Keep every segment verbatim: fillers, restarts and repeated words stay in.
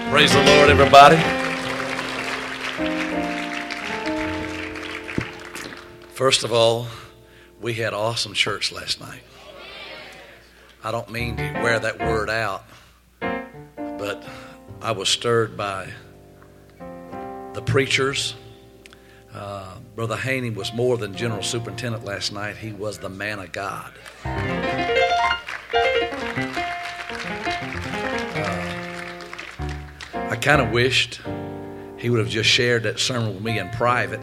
Praise the Lord, everybody. First of all, we had awesome church last night. I don't mean to wear that word out, but I was stirred by the preachers. Uh, Brother Haney was more than general superintendent last night. He was the man of God. I kind of wished he would have just shared that sermon with me in private.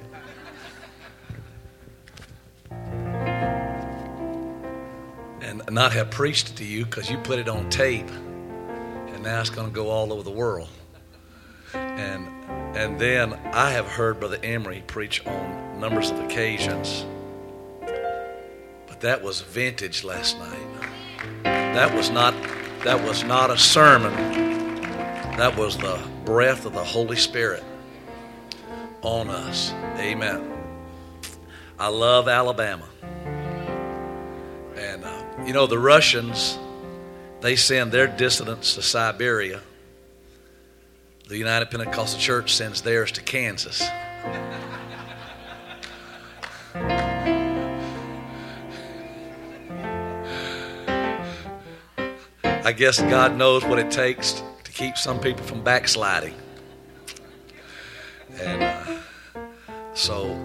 And not have preached it to you because you put it on tape. And now it's going to go all over the world. And and then I have heard Brother Emery preach on numbers of occasions. But that was vintage last night. That was not that was not a sermon. That was the breath of the Holy Spirit on us. Amen. I love Alabama. And, uh, you know, the Russians, they send their dissidents to Siberia. The United Pentecostal Church sends theirs to Kansas. I guess God knows what it takes to keep some people from backsliding. And uh, so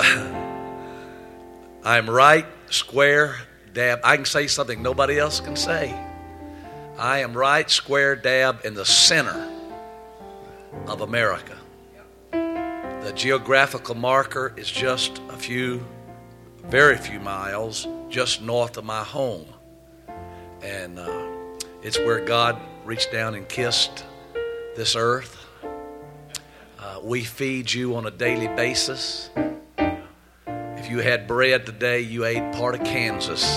I'm right, square, dab. I can say something nobody else can say. I am right, square, dab in the center of America. The geographical marker is just a few, very few miles just north of my home. And uh, it's where God reached down and kissed this earth. Uh, we feed you on a daily basis. If you had bread today, you ate part of Kansas.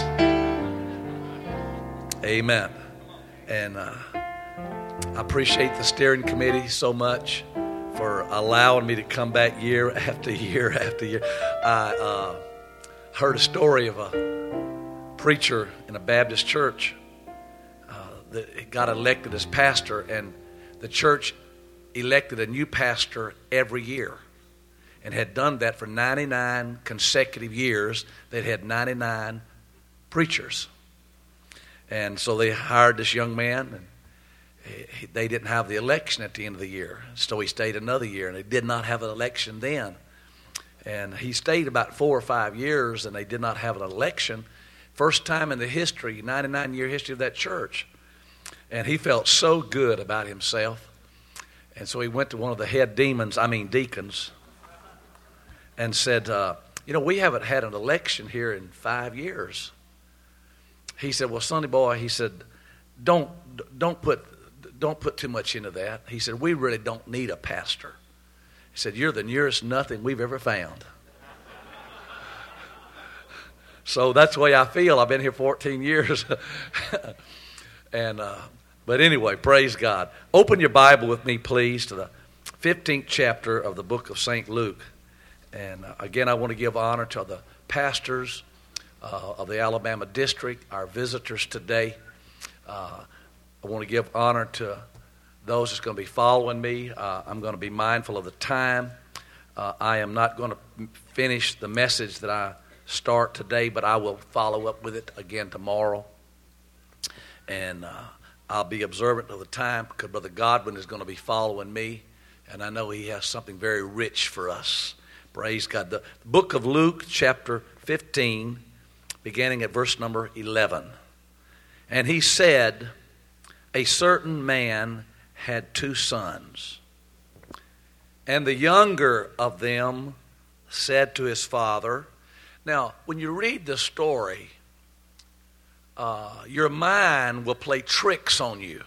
Amen. And uh, I appreciate the steering committee so much for allowing me to come back year after year after year. I uh, heard a story of a preacher in a Baptist church uh, that got elected as pastor, and the church elected a new pastor every year and had done that for ninety-nine consecutive years. They'd had ninety-nine preachers. And so they hired this young man, and he, they didn't have the election at the end of the year. So he stayed another year, and they did not have an election then. And he stayed about four or five years, and they did not have an election. First time in the history, ninety-nine year history of that church. And he felt so good about himself. And so he went to one of the head demons, I mean deacons, and said, uh, you know, we haven't had an election here in five years. He said, well, Sonny boy, he said, don't don't put don't put too much into that. He said, we really don't need a pastor. He said, you're the nearest nothing we've ever found. So that's the way I feel. I've been here fourteen years. and uh, But anyway, praise God. Open your Bible with me, please, to the fifteenth chapter of the book of Saint Luke. And uh, again, I want to give honor to the pastors uh, of the Alabama district, our visitors today. Uh, I want to give honor to those that's going to be following me. Uh, I'm going to be mindful of the time. Uh, I am not going to finish the message that I start today, but I will follow up with it again tomorrow. And uh, I'll be observant of the time because Brother Godwin is going to be following me, and I know he has something very rich for us. Praise God. The book of Luke, chapter fifteen, beginning at verse number eleven. And he said, a certain man had two sons, and the younger of them said to his father. Now, when you read the story, uh, your mind will play tricks on you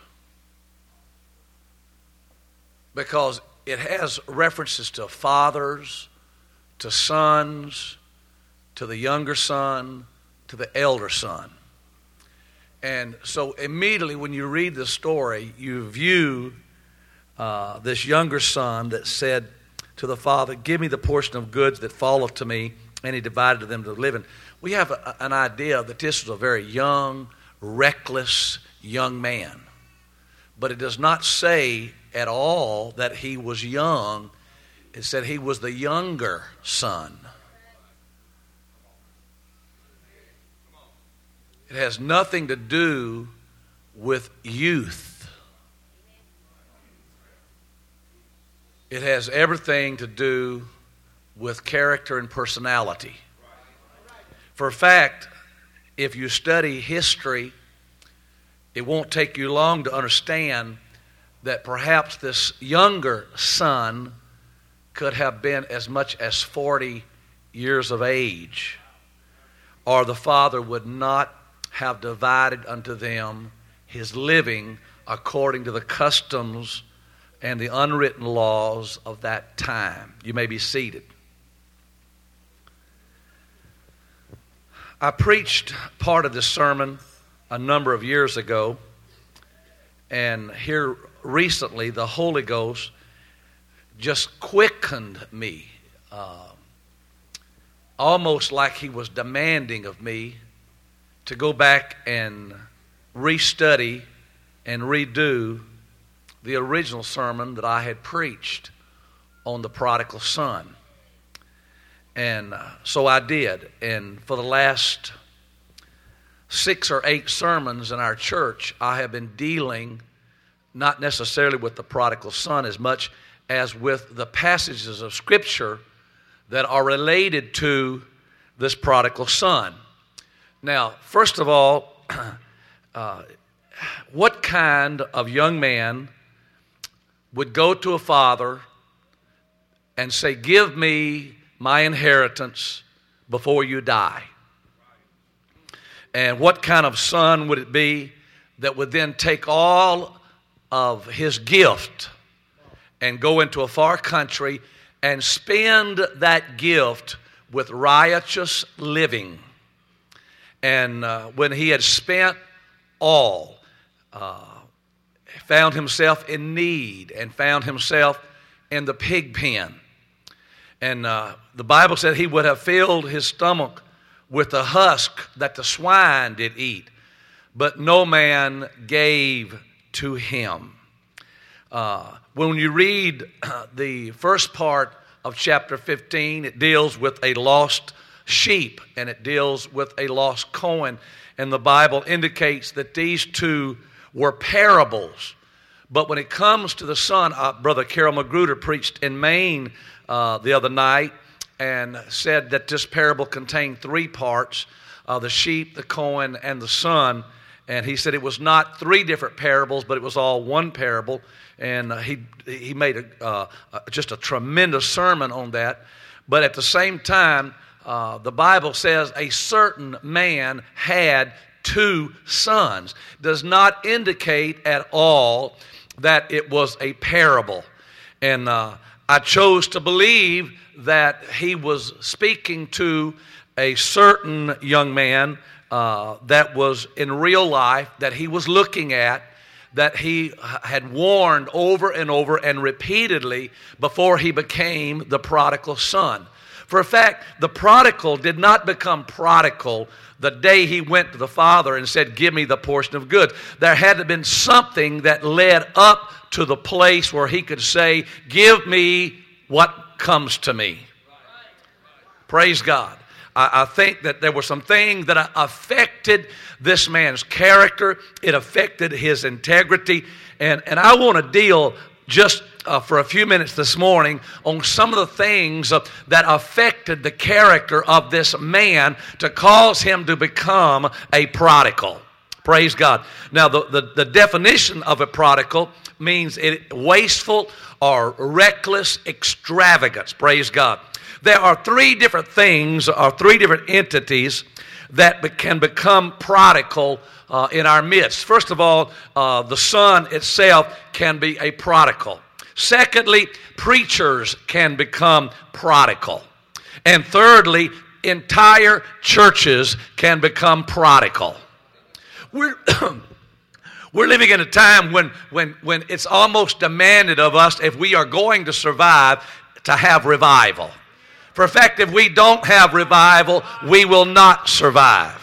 because it has references to fathers, to sons, to the younger son, to the elder son. And so immediately when you read the story, you view uh, this younger son that said to the father, give me the portion of goods that falleth to me, and he divided to them to live in. We have a, an idea that this was a very young, reckless young man. But it does not say at all that he was young. It said he was the younger son. It has nothing to do with youth. It has everything to do with character and personality. For a fact, if you study history, it won't take you long to understand that perhaps this younger son could have been as much as forty years of age, or the father would not have divided unto them his living according to the customs and the unwritten laws of that time. You may be seated. I preached part of this sermon a number of years ago, and here recently the Holy Ghost just quickened me, uh, almost like he was demanding of me to go back and restudy and redo the original sermon that I had preached on the prodigal son. And uh, so I did. And for the last six or eight sermons in our church, I have been dealing not necessarily with the prodigal son as much as with the passages of Scripture that are related to this prodigal son. Now, first of all, uh, what kind of young man would go to a father and say, "Give me my inheritance before you die"? And what kind of son would it be that would then take all of his gift and go into a far country and spend that gift with riotous living? And uh, when he had spent all, uh, found himself in need and found himself in the pig pen. And uh, the Bible said he would have filled his stomach with the husk that the swine did eat, but no man gave to him. Uh, when you read uh, the first part of chapter fifteen, it deals with a lost sheep and it deals with a lost coin. And the Bible indicates that these two were parables. But when it comes to the son, uh, Brother Carol Magruder preached in Maine uh, the other night and said that this parable contained three parts, uh, the sheep, the coin, and the son. And he said it was not three different parables, but it was all one parable. And uh, he he made a, uh, uh, just a tremendous sermon on that. But at the same time, uh, the Bible says a certain man had two sons. Does not indicate at all that it was a parable. And uh, I chose to believe that he was speaking to a certain young man uh, that was in real life, that he was looking at, that he had warned over and over and repeatedly before he became the prodigal son. For a fact, the prodigal did not become prodigal the day he went to the father and said, "Give me the portion of goods." There had to have been something that led up to the place where he could say, "Give me what comes to me." Praise God. I, I think that there were some things that affected this man's character. It affected his integrity. And, and I want to deal just uh, for a few minutes this morning on some of the things uh, that affected the character of this man to cause him to become a prodigal. Praise God. Now, the, the, the definition of a prodigal means it wasteful or reckless extravagance. Praise God. There are three different things or three different entities that be, can become prodigal uh, in our midst. First of all, uh, the son itself can be a prodigal. Secondly, preachers can become prodigal. And thirdly, entire churches can become prodigal. We're We're living in a time when, when, when it's almost demanded of us, if we are going to survive, to have revival. For a fact, if we don't have revival, we will not survive.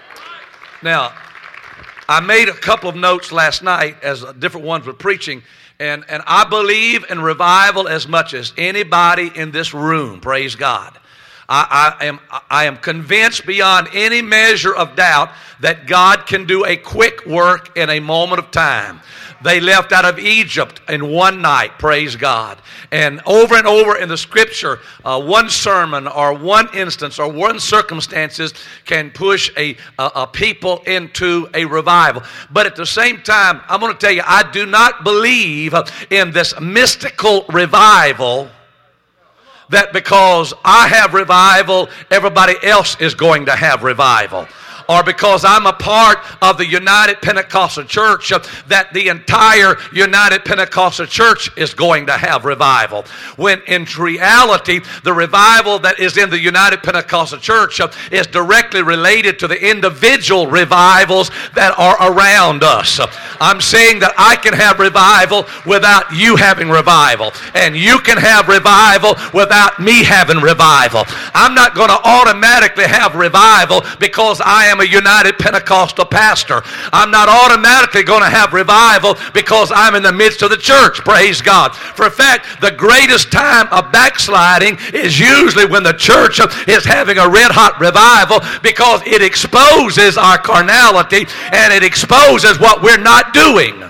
Now, I made a couple of notes last night as different ones were preaching, And, and I believe in revival as much as anybody in this room. Praise God. I, I, am, I am convinced beyond any measure of doubt that God can do a quick work in a moment of time. They left out of Egypt in one night, praise God. And over and over in the Scripture, uh, one sermon or one instance or one circumstances can push a, a, a people into a revival. But at the same time, I'm going to tell you, I do not believe in this mystical revival that because I have revival, everybody else is going to have revival. Or because I'm a part of the United Pentecostal Church, uh, that the entire United Pentecostal Church is going to have revival. When in reality, the revival that is in the United Pentecostal Church uh, is directly related to the individual revivals that are around us. Uh, I'm saying that I can have revival without you having revival. And you can have revival without me having revival. I'm not going to automatically have revival because I am a United Pentecostal pastor. I'm not automatically going to have revival because I'm in the midst of the church. Praise God. For a fact, the greatest time of backsliding is usually when the church is having a red hot revival, because it exposes our carnality and it exposes what we're not doing.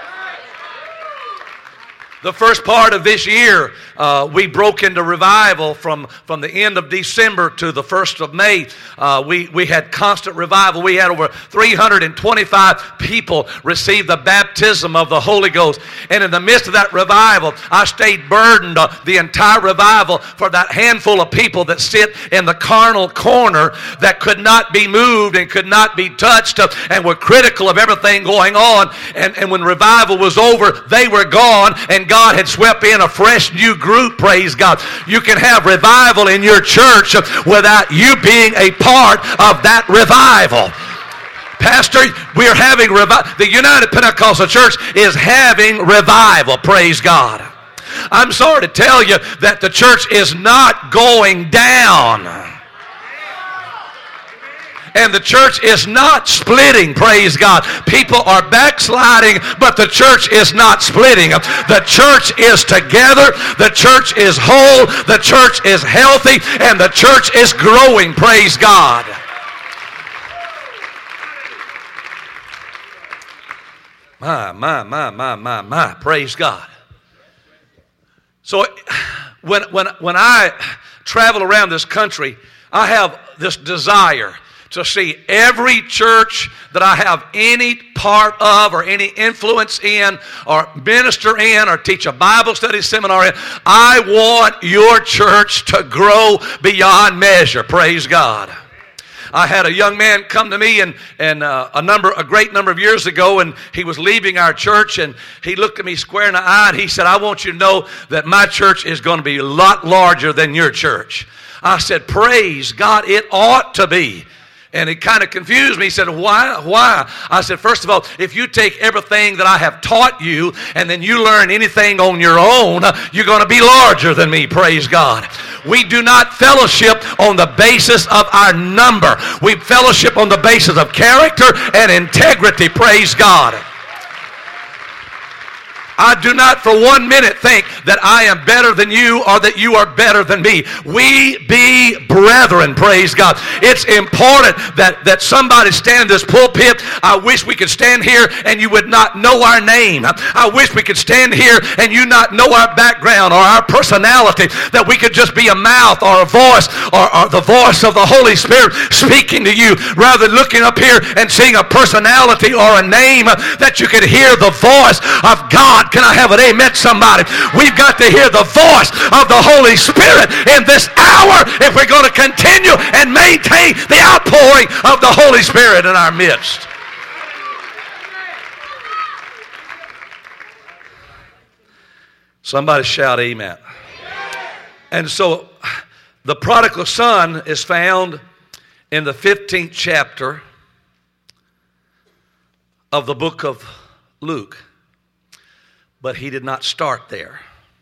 The first part of this year, uh, we broke into revival from, from the end of December to the first of May. Uh, we, we had constant revival. We had over three hundred twenty-five people receive the baptism of the Holy Ghost. And in the midst of that revival, I stayed burdened uh, the entire revival for that handful of people that sit in the carnal corner that could not be moved and could not be touched uh, and were critical of everything going on. And, and when revival was over, they were gone, and God had swept in a fresh new group, praise God. You can have revival in your church without you being a part of that revival. Pastor, we're having revival. The United Pentecostal Church is having revival, praise God. I'm sorry to tell you that the church is not going down. And the church is not splitting, praise God. People are backsliding, but the church is not splitting. The church is together. The church is whole. The church is healthy. And the church is growing, praise God. My, my, my, my, my, my, praise God. So when, when, when I travel around this country, I have this desire to see every church that I have any part of or any influence in or minister in or teach a Bible study seminar in. I want your church to grow beyond measure. Praise God. I had a young man come to me and, and uh, a number, a great number of years ago, and he was leaving our church, and he looked at me square in the eye and he said, I want you to know that my church is going to be a lot larger than your church. I said, praise God, it ought to be. And it kind of confused me. He said, why? Why? I said, first of all, if you take everything that I have taught you and then you learn anything on your own, you're going to be larger than me, praise God. We do not fellowship on the basis of our number. We fellowship on the basis of character and integrity, praise God. I do not for one minute think that I am better than you or that you are better than me. We be brethren, praise God. It's important that, that somebody stand in this pulpit. I wish we could stand here and you would not know our name. I wish we could stand here and you not know our background or our personality, that we could just be a mouth or a voice or, or the voice of the Holy Spirit speaking to you, rather than looking up here and seeing a personality or a name, that you could hear the voice of God. Can I have an amen, somebody? We've got to hear the voice of the Holy Spirit in this hour if we're going to continue and maintain the outpouring of the Holy Spirit in our midst. Somebody shout amen. And so the prodigal son is found in the fifteenth chapter of the book of Luke. But he did not start there.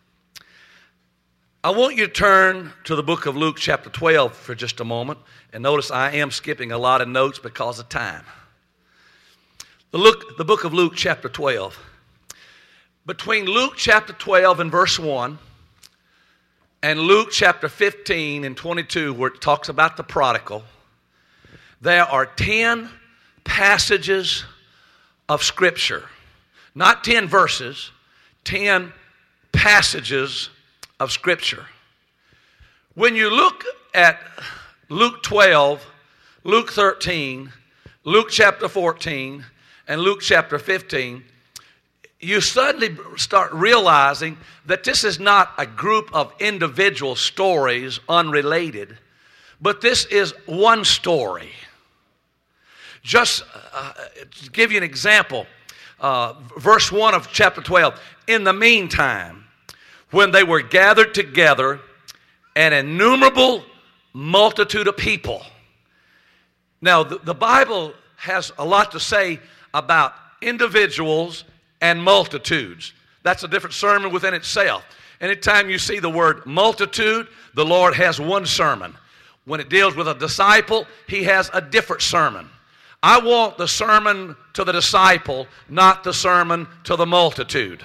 I want you to turn to the book of Luke chapter twelve for just a moment. And notice I am skipping a lot of notes because of time. The, look, the book of Luke chapter twelve. Between Luke chapter twelve and verse one and Luke chapter fifteen and twenty-two, where it talks about the prodigal, there are ten passages of Scripture. Not ten verses, ten passages of Scripture. When you look at Luke twelve, Luke thirteen, Luke chapter fourteen, and Luke chapter fifteen, you suddenly start realizing that this is not a group of individual stories unrelated, but this is one story. Just uh, to give you an example, uh, verse one of chapter twelve, in the meantime, when they were gathered together, an innumerable multitude of people. Now, the, the Bible has a lot to say about individuals and multitudes. That's a different sermon within itself. Anytime you see the word multitude, the Lord has one sermon. When it deals with a disciple, He has a different sermon. I want the sermon to the disciple, not the sermon to the multitude.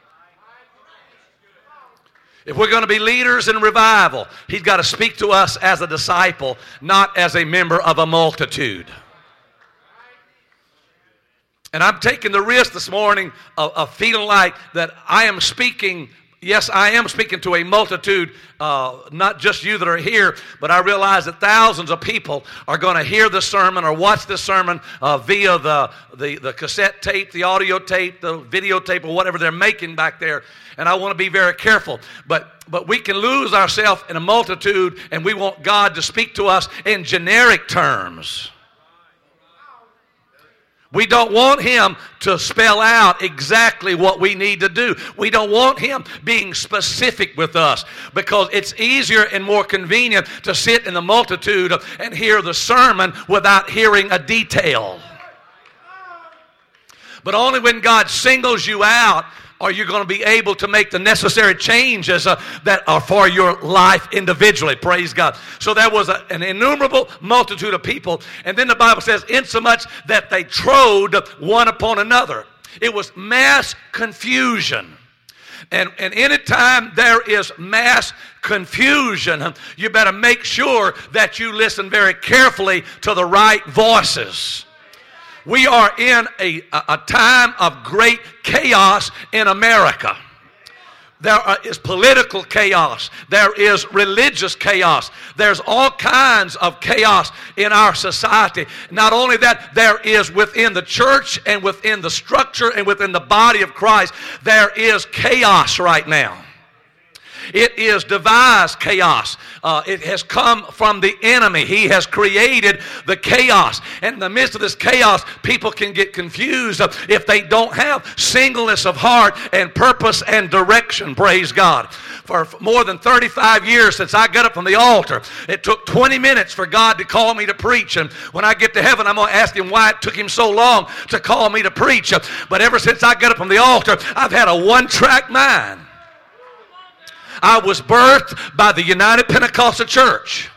If we're going to be leaders in revival, He's got to speak to us as a disciple, not as a member of a multitude. And I'm taking the risk this morning of, of feeling like that I am speaking, yes, I am speaking to a multitude, uh, not just you that are here, but I realize that thousands of people are going to hear the sermon or watch the sermon uh, via the, the, the cassette tape, the audio tape, the videotape, or whatever they're making back there. And I want to be very careful. But, but we can lose ourselves in a multitude, and we want God to speak to us in generic terms. We don't want Him to spell out exactly what we need to do. We don't want Him being specific with us, because it's easier and more convenient to sit in the multitude and hear the sermon without hearing a detail. But only when God singles you out are you going to be able to make the necessary changes uh, that are for your life individually. Praise God. So there was a, an innumerable multitude of people. And then the Bible says, insomuch that they trode one upon another. It was mass confusion. And, and anytime there is mass confusion, you better make sure that you listen very carefully to the right voices. We are in a, a time of great chaos in America. There is political chaos. There is religious chaos. There's all kinds of chaos in our society. Not only that, there is within the church and within the structure and within the body of Christ, there is chaos right now. It is devised chaos. Uh, it has come from the enemy. He has created the chaos. And in the midst of this chaos, people can get confused if they don't have singleness of heart and purpose and direction. Praise God. For more than thirty-five years since I got up from the altar, it took twenty minutes for God to call me to preach. And when I get to heaven, I'm going to ask Him why it took Him so long to call me to preach. But ever since I got up from the altar, I've had a one-track mind. I was birthed by the United Pentecostal Church.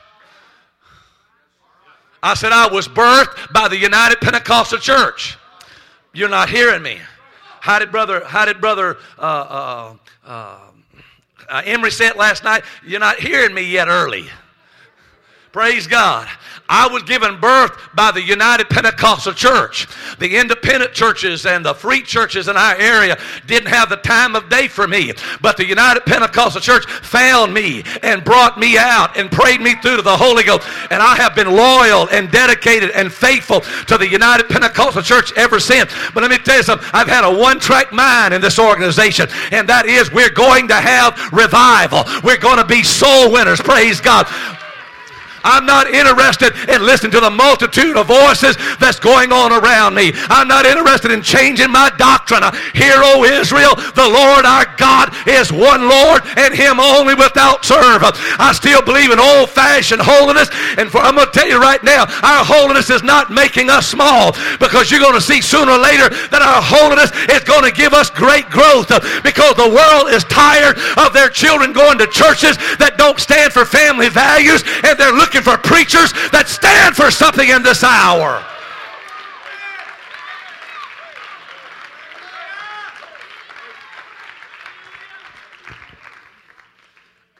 I said I was birthed by the United Pentecostal Church. You're not hearing me. How did brother, how did brother uh, uh, uh, uh, Emery say it last night? You're not hearing me yet early. Praise God. I was given birth by the United Pentecostal Church. The independent churches and the free churches in our area didn't have the time of day for me. But the United Pentecostal Church found me and brought me out and prayed me through to the Holy Ghost. And I have been loyal and dedicated and faithful to the United Pentecostal Church ever since. But let me tell you something. I've had a one-track mind in this organization. And that is, we're going to have revival. We're going to be soul winners. Praise God. I'm not interested in listening to the multitude of voices that's going on around me. I'm not interested in changing my doctrine. Hear, O Israel, the Lord our God is one Lord, and Him only without serve. I still believe in old-fashioned holiness, and for, I'm going to tell you right now, our holiness is not making us small, because you're going to see sooner or later that our holiness is going to give us great growth, because the world is tired of their children going to churches that don't stand for family values, and they're looking for preachers that stand for something in this hour.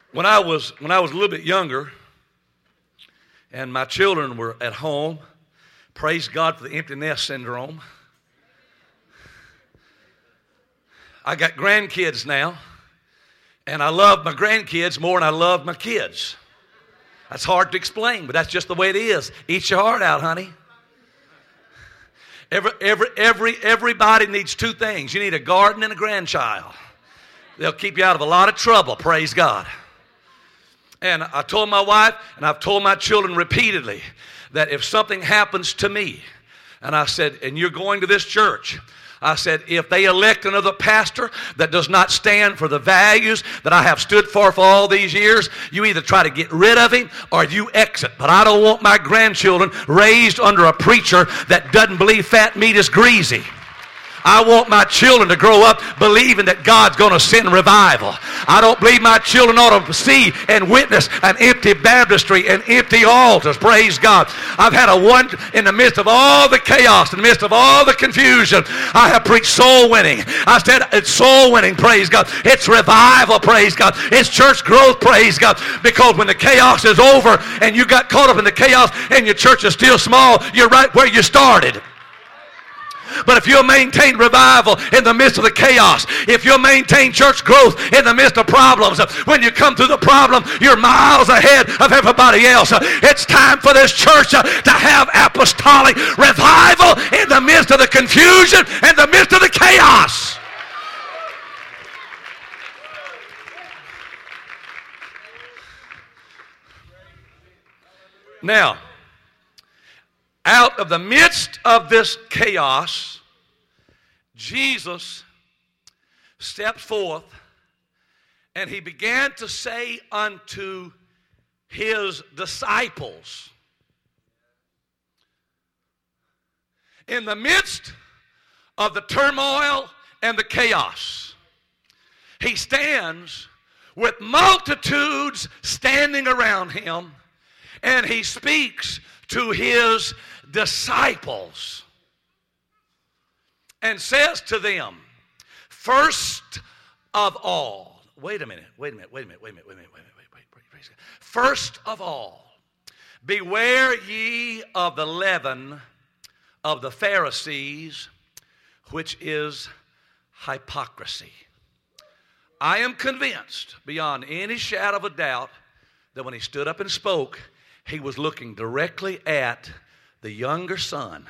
When I was when I was a little bit younger, and my children were at home, praise God for the empty nest syndrome. I got grandkids now, and I love my grandkids more than I love my kids. That's hard to explain, but that's just the way it is. Eat your heart out, honey. Every, every, every, everybody needs two things. You need a garden and a grandchild. They'll keep you out of a lot of trouble, praise God. And I told my wife, and I've told my children repeatedly, that if something happens to me, and I said, and you're going to this church, I said, if they elect another pastor that does not stand for the values that I have stood for for all these years, you either try to get rid of him or you exit. But I don't want my grandchildren raised under a preacher that doesn't believe fat meat is greasy. I want my children to grow up believing that God's going to send revival. I don't believe my children ought to see and witness an empty baptistry and empty altars. Praise God. I've had a one in the midst of all the chaos, in the midst of all the confusion. I have preached soul winning. I said it's soul winning. Praise God. It's revival. Praise God. It's church growth. Praise God. Because when the chaos is over and you got caught up in the chaos and your church is still small, you're right where you started. But if you'll maintain revival in the midst of the chaos, if you'll maintain church growth in the midst of problems, when you come through the problem, you're miles ahead of everybody else. It's time for this church to have apostolic revival in the midst of the confusion and the midst of the chaos. Now, out of the midst of this chaos, Jesus stepped forth and he began to say unto his disciples, in the midst of the turmoil and the chaos, he stands with multitudes standing around him, and he speaks to his disciples and says to them, first of all, wait a minute, wait a minute, wait a minute, wait a minute, wait a minute, wait a minute, wait, wait, wait, wait, wait. First of all, beware ye of the leaven of the Pharisees, which is hypocrisy. I am convinced beyond any shadow of a doubt that when he stood up and spoke, he was looking directly at the younger son.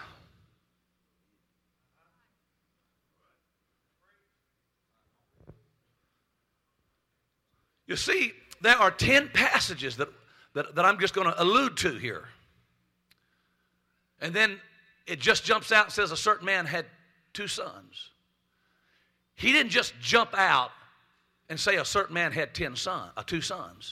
You see, there are ten passages that, that, that I'm just going to allude to here. And then it just jumps out and says a certain man had two sons. He didn't just jump out and say a certain man had ten sons, uh, two sons.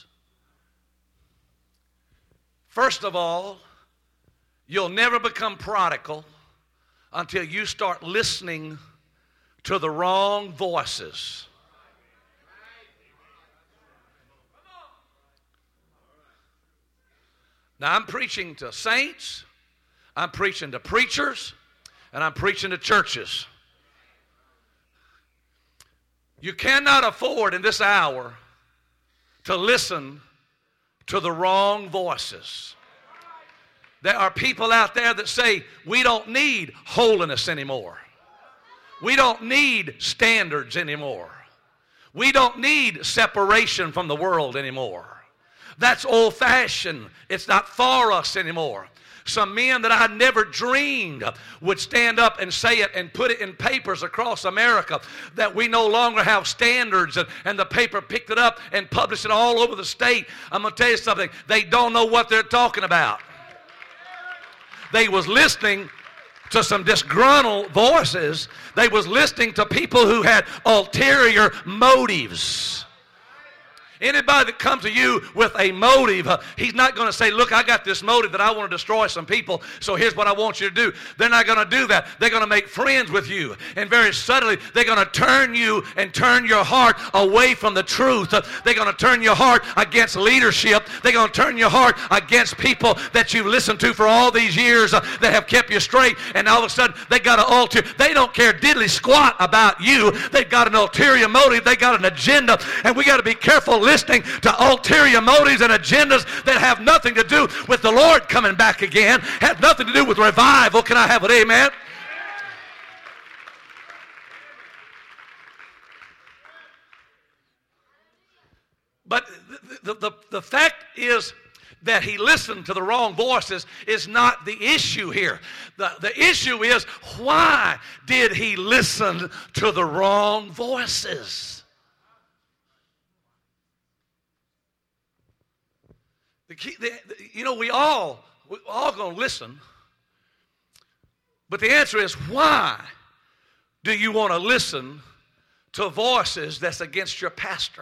First of all, you'll never become prodigal until you start listening to the wrong voices. Now, I'm preaching to saints, I'm preaching to preachers, and I'm preaching to churches. You cannot afford in this hour to listen to the wrong voices. There are people out there that say, we don't need holiness anymore. We don't need standards anymore. We don't need separation from the world anymore. That's old-fashioned. It's not for us anymore. Some men that I never dreamed would stand up and say it and put it in papers across America that we no longer have standards, and, and the paper picked it up and published it all over the state. I'm going to tell you something. They don't know what they're talking about. They was listening to some disgruntled voices. They was listening to people who had ulterior motives. Anybody that comes to you with a motive, uh, he's not going to say, look, I got this motive that I want to destroy some people, so here's what I want you to do. They're not going to do that. They're going to make friends with you. And very subtly, they're going to turn you and turn your heart away from the truth. Uh, they're going to turn your heart against leadership. They're going to turn your heart against people that you've listened to for all these years uh, that have kept you straight. And all of a sudden, they got an alter. They don't care diddly squat about you. They've got an ulterior motive. They got an agenda. And we got to be careful listening to ulterior motives and agendas that have nothing to do with the Lord coming back again, have nothing to do with revival. Can I have an amen? But the, the, the fact is that he listened to the wrong voices is not the issue here. The, the issue is, why did he listen to the wrong voices? The key, the, the, you know, we all, we're all going to listen. But the answer is, why do you want to listen to voices that's against your pastor?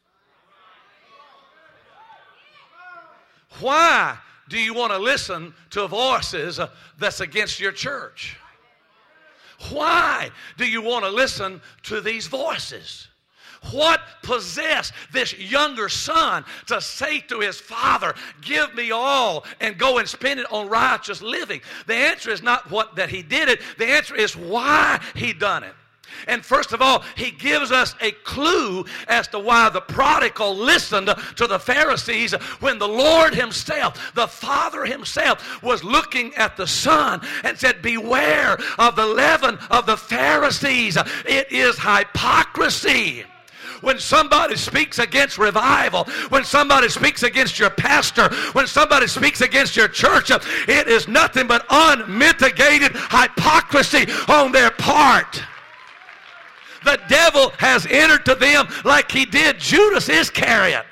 Why do you want to listen to voices uh, that's against your church? Why do you want to listen to these voices? What possessed this younger son to say to his father, give me all and go and spend it on righteous living? The answer is not what that he did it. The answer is why he done it. And first of all, he gives us a clue as to why the prodigal listened to the Pharisees when the Lord himself, the Father himself, was looking at the son and said, beware of the leaven of the Pharisees. It is hypocrisy. When somebody speaks against revival, when somebody speaks against your pastor, when somebody speaks against your church, it is nothing but unmitigated hypocrisy on their part. The devil has entered to them like he did Judas Iscariot.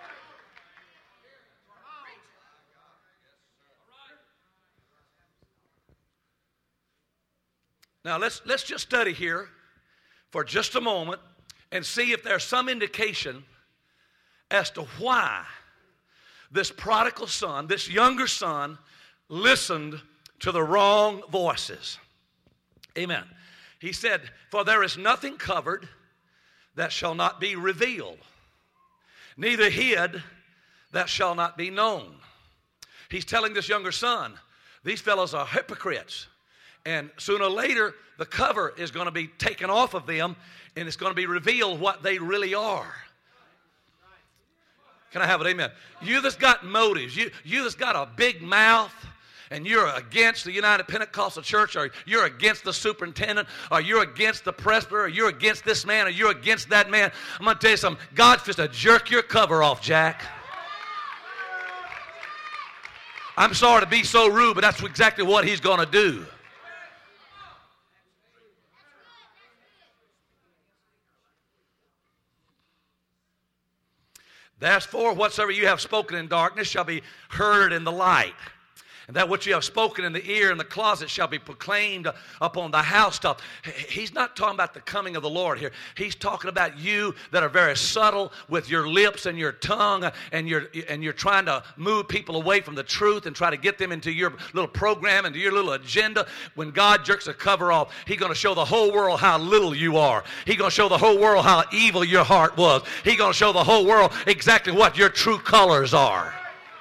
Now let's let's just study here for just a moment and see if there's some indication as to why this prodigal son, this younger son, listened to the wrong voices. Amen. He said, for there is nothing covered that shall not be revealed, neither hid that shall not be known. He's telling this younger son, these fellows are hypocrites. And sooner or later, the cover is going to be taken off of them, and it's going to be revealed what they really are. Can I have it? Amen. You that's got motives, you, you that's got a big mouth, and you're against the United Pentecostal Church, or you're against the superintendent, or you're against the presbyter, or you're against this man, or you're against that man, I'm going to tell you something. God's just to jerk your cover off, Jack. I'm sorry to be so rude, but that's exactly what he's going to do. Therefore, whatsoever you have spoken in darkness shall be heard in the light. And that what you have spoken in the ear in the closet shall be proclaimed upon the housetop. He's not talking about the coming of the Lord here. He's talking about you that are very subtle with your lips and your tongue, and you're, and you're trying to move people away from the truth and try to get them into your little program, into your little agenda. When God jerks the cover off, he's going to show the whole world how little you are. He's going to show the whole world how evil your heart was. He's going to show the whole world exactly what your true colors are.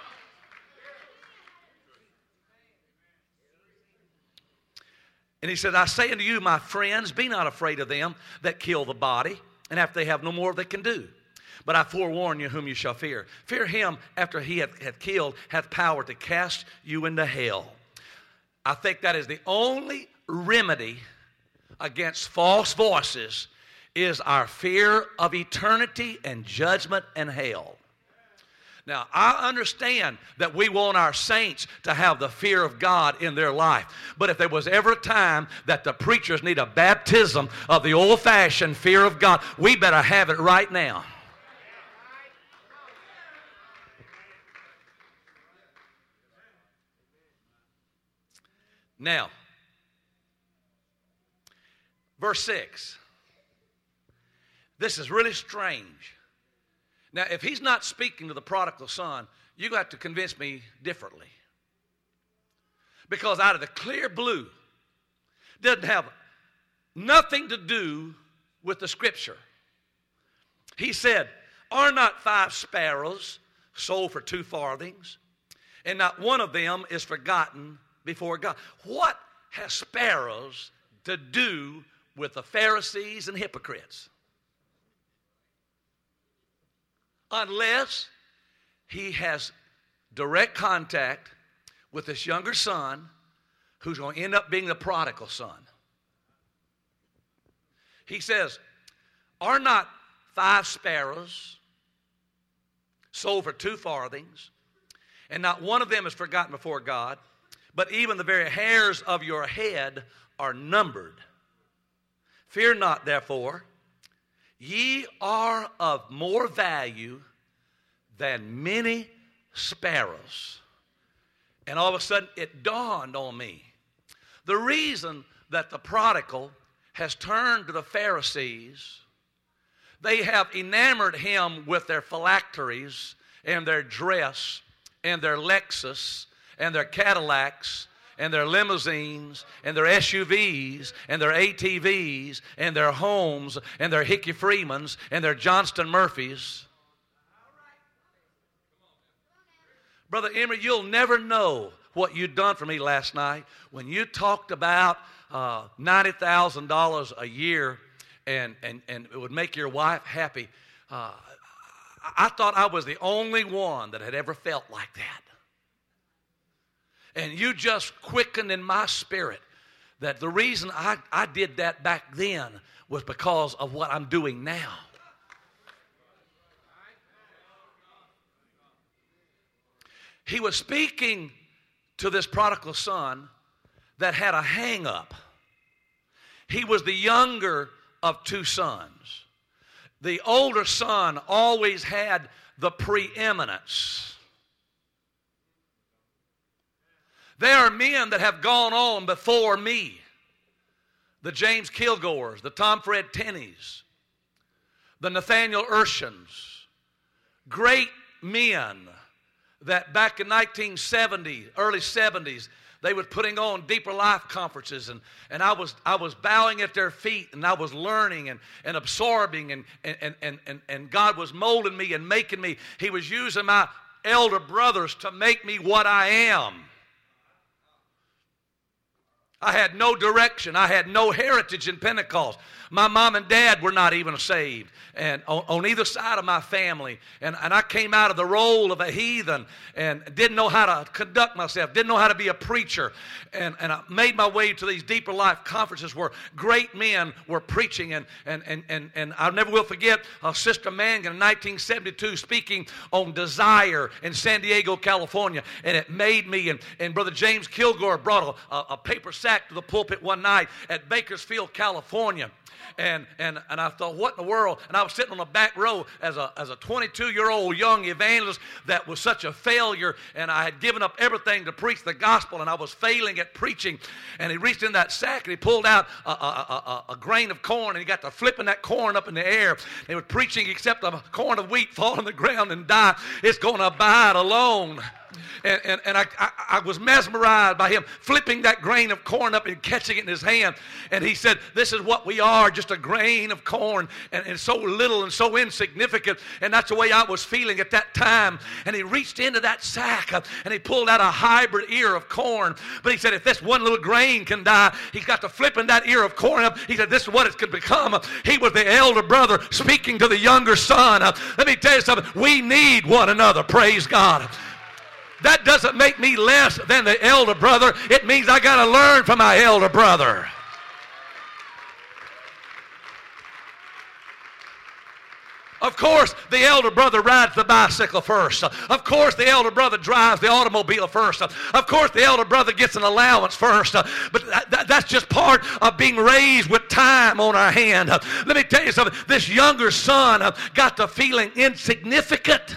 And he said, I say unto you, my friends, be not afraid of them that kill the body, and after they have no more they can do. But I forewarn you whom you shall fear. Fear him after he hath, hath killed, hath power to cast you into hell. I think that is the only remedy against false voices, is our fear of eternity and judgment and hell. Now, I understand that we want our saints to have the fear of God in their life. But if there was ever a time that the preachers need a baptism of the old-fashioned fear of God, we better have it right now. Now, verse six. This is really strange. Now, if he's not speaking to the prodigal son, you got to convince me differently. Because out of the clear blue, doesn't have nothing to do with the scripture. He said, are not five sparrows sold for two farthings, and not one of them is forgotten before God? What has sparrows to do with the Pharisees and hypocrites? unless he has direct contact with this younger son who's going to end up being the prodigal son. He says, are not five sparrows sold for two farthings, and not one of them is forgotten before God, but even the very hairs of your head are numbered. Fear not, therefore, ye are of more value than many sparrows. And all of a sudden, it dawned on me. The reason that the prodigal has turned to the Pharisees, they have enamored him with their phylacteries and their dress and their Lexus and their Cadillacs and their limousines and their S U Vs and their A T Vs and their homes and their Hickey Freemans and their Johnston Murphys. Brother Emery, you'll never know what you done for me last night when you talked about uh, ninety thousand dollars a year and, and, and it would make your wife happy. Uh, I thought I was the only one that had ever felt like that. And you just quickened in my spirit that the reason I, I did that back then was because of what I'm doing now. He was speaking to this prodigal son that had a hang-up. He was the younger of two sons. The older son always had the preeminence. There are men that have gone on before me. The James Kilgores, the Tom Fred Tenneys, the Nathaniel Urshins. Great men that back in nineteen seventy, early seventies, they were putting on Deeper Life conferences, and, and I was I was bowing at their feet, and I was learning and, and absorbing, and, and, and, and, and God was molding me and making me. He was using my elder brothers to make me what I am. I had no direction. I had no heritage in Pentecost. My mom and dad were not even saved, and on, on either side of my family. And, and I came out of the role of a heathen and didn't know how to conduct myself, didn't know how to be a preacher. And, and I made my way to these Deeper Life conferences where great men were preaching. And, and, and, and, and I never will forget uh, Sister Mangan in nineteen seventy-two speaking on desire in San Diego, California. And it made me, and, and Brother James Kilgore brought a, a, a paper sack to the pulpit one night at Bakersfield, California. And, and, and I thought, what in the world? And I was sitting on the back row as a, as a twenty-two-year-old young evangelist that was such a failure, and I had given up everything to preach the gospel, and I was failing at preaching. And he reached in that sack, and he pulled out a, a, a, a grain of corn, and he got to flipping that corn up in the air. He was preaching, except a corn of wheat fall on the ground and die, it's going to abide alone. And, and, and I, I, I was mesmerized by him flipping that grain of corn up and catching it in his hand. And he said, this is what we are, just a grain of corn, and, and so little and so insignificant. And that's the way I was feeling at that time. And he reached into that sack uh, and he pulled out a hybrid ear of corn. But he said, if this one little grain can die, he's got to flipping that ear of corn up. He said, this is what it could become. Uh, he was the elder brother speaking to the younger son. Uh, let me tell you something. We need one another. Praise God. That doesn't make me less than the elder brother. It means I got to learn from my elder brother. Of course, the elder brother rides the bicycle first. Of course, the elder brother drives the automobile first. Of course, the elder brother gets an allowance first. But that, that's just part of being raised with time on our hand. Let me tell you something. This younger son got to feeling insignificant.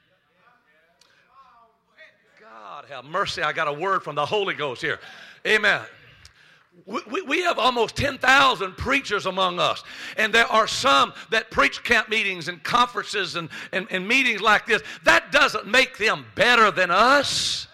Have mercy, I got a word from the Holy Ghost here. Amen. We, we, we have almost ten thousand preachers among us. And there are some that preach camp meetings and conferences and, and, and meetings like this. That doesn't make them better than us.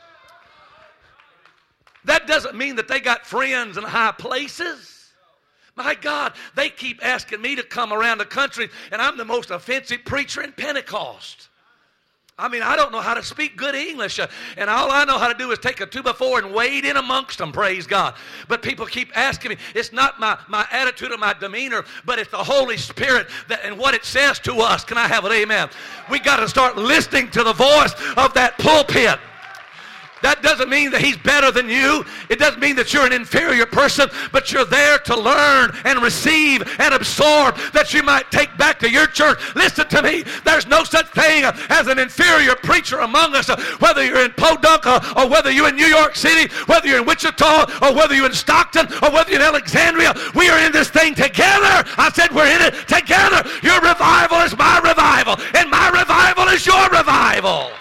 That doesn't mean that they got friends in high places. My God, they keep asking me to come around the country, and I'm the most offensive preacher in Pentecost. I mean, I don't know how to speak good English, uh, and all I know how to do is take a two by four and wade in amongst them, praise God. But people keep asking me. It's not my, my attitude or my demeanor, but it's the Holy Spirit that, and what it says to us. Can I have an amen? We got to start listening to the voice of that pulpit. That doesn't mean that he's better than you. It doesn't mean that you're an inferior person, but you're there to learn and receive and absorb that you might take back to your church. Listen to me. There's no such thing as an inferior preacher among us, whether you're in Podunk or whether you're in New York City, whether you're in Wichita or whether you're in Stockton or whether you're in Alexandria. We are in this thing together. I said we're in it together. Your revival is my revival, and my revival is your revival.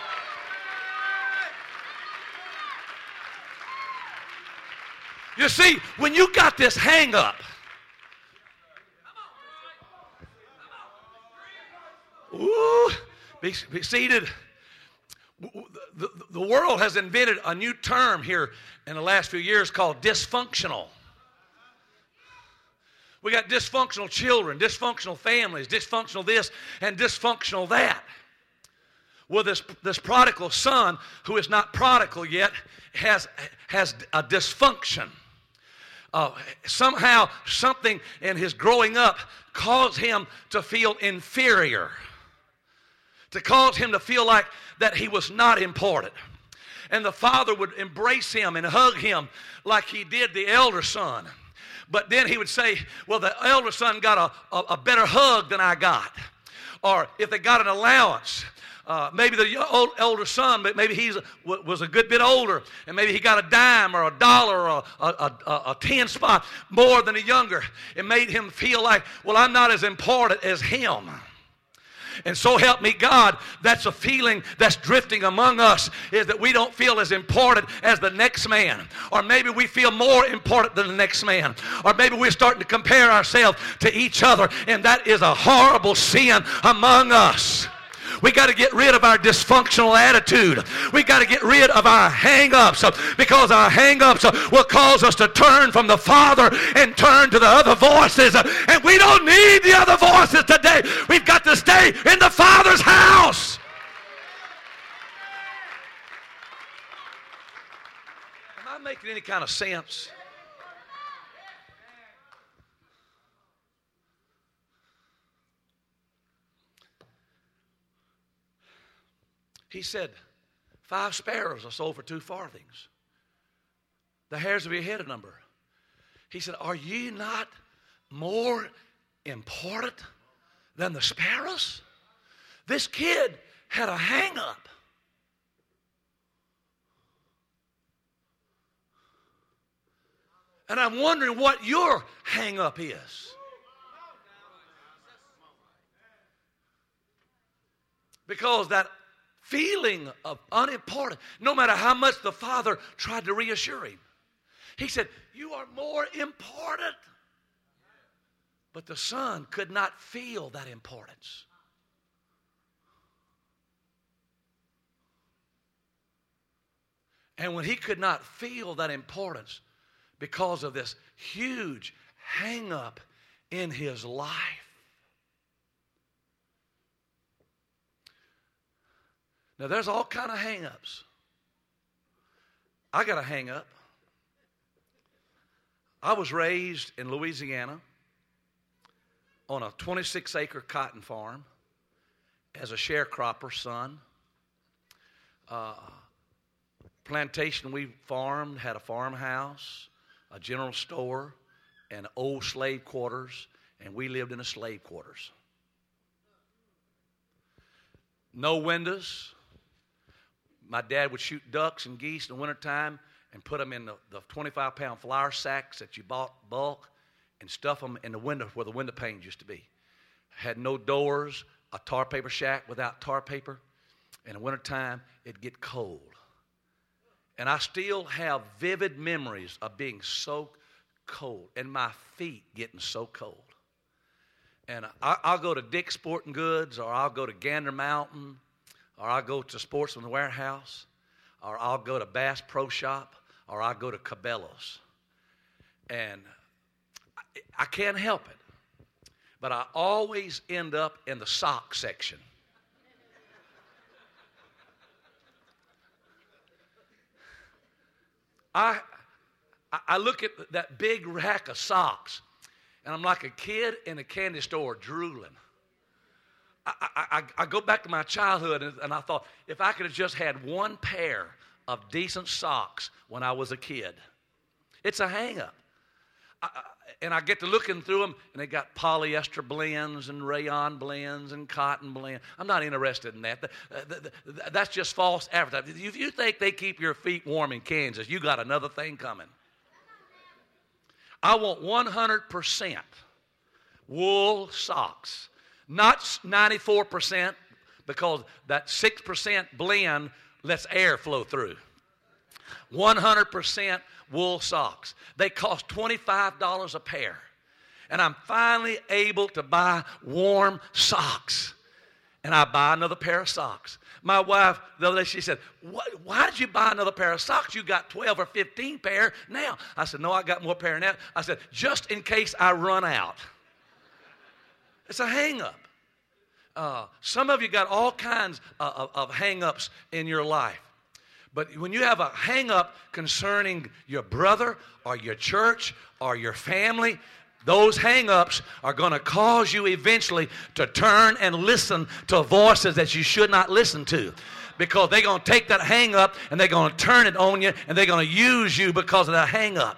You see, when you got this hang up, ooh, be, be seated. The, the, the world has invented a new term here in the last few years called dysfunctional. We got dysfunctional children, dysfunctional families, dysfunctional this and dysfunctional that. Well, this, this prodigal son, who is not prodigal yet, has, has a dysfunction. Uh, somehow, something in his growing up caused him to feel inferior, to cause him to feel like that he was not important. And the father would embrace him and hug him like he did the elder son. But then he would say, well, the elder son got a, a, a better hug than I got. Or if they got an allowance, Uh, maybe the old, elder son, maybe he was a good bit older, and maybe he got a dime or a dollar or a, a, a, a ten spot more than a younger. It made him feel like, well, I'm not as important as him. And so help me God, that's a feeling that's drifting among us, is that we don't feel as important as the next man. Or maybe we feel more important than the next man. Or maybe we're starting to compare ourselves to each other, and that is a horrible sin among us. We got to get rid of our dysfunctional attitude. We got to get rid of our hang-ups, because our hang-ups will cause us to turn from the Father and turn to the other voices. And we don't need the other voices today. We've got to stay in the Father's house. Am I making any kind of sense? He said, five sparrows I sold for two farthings. The hairs of your head are numbered. He said, are ye not more important than the sparrows? This kid had a hang-up. And I'm wondering what your hang-up is. Because that feeling of unimportant, no matter how much the father tried to reassure him. He said, you are more important. But the son could not feel that importance. And when he could not feel that importance because of this huge hang-up in his life, now, there's all kind of hang-ups. I got a hang-up. I was raised in Louisiana on a twenty-six acre cotton farm as a sharecropper son. Uh, plantation we farmed had a farmhouse, a general store, and old slave quarters, and we lived in the slave quarters. No windows. My dad would shoot ducks and geese in the wintertime and put them in the, the twenty-five pound flour sacks that you bought bulk and stuff them in the window where the window panes used to be. Had no doors, a tar paper shack without tar paper. In the wintertime, it'd get cold. And I still have vivid memories of being so cold and my feet getting so cold. And I, I'll go to Dick's Sporting Goods, or I'll go to Gander Mountain, or I'll go to Sportsman Warehouse, or I'll go to Bass Pro Shop, or I'll go to Cabela's. And I, I can't help it, but I always end up in the sock section. I, I look at that big rack of socks, and I'm like a kid in a candy store drooling. I, I, I go back to my childhood, and, and I thought, if I could have just had one pair of decent socks when I was a kid. It's a hang-up. I, I, and I get to looking through them, and they got polyester blends and rayon blends and cotton blends. I'm not interested in that. The, the, the, that's just false advertising. If you think they keep your feet warm in Kansas, you got another thing coming. I want one hundred percent wool socks. Not ninety-four percent, because that six percent blend lets air flow through. one hundred percent wool socks. They cost twenty-five dollars a pair. And I'm finally able to buy warm socks. And I buy another pair of socks. My wife, the other day, she said, why did you buy another pair of socks? You got twelve or fifteen pair now. I said, no, I got more pair now. I said, just in case I run out. It's a hang-up. Uh, some of you got all kinds of, of, of hang-ups in your life. But when you have a hang-up concerning your brother or your church or your family, those hang-ups are going to cause you eventually to turn and listen to voices that you should not listen to. Because they're going to take that hang-up and they're going to turn it on you, and they're going to use you because of that hang-up.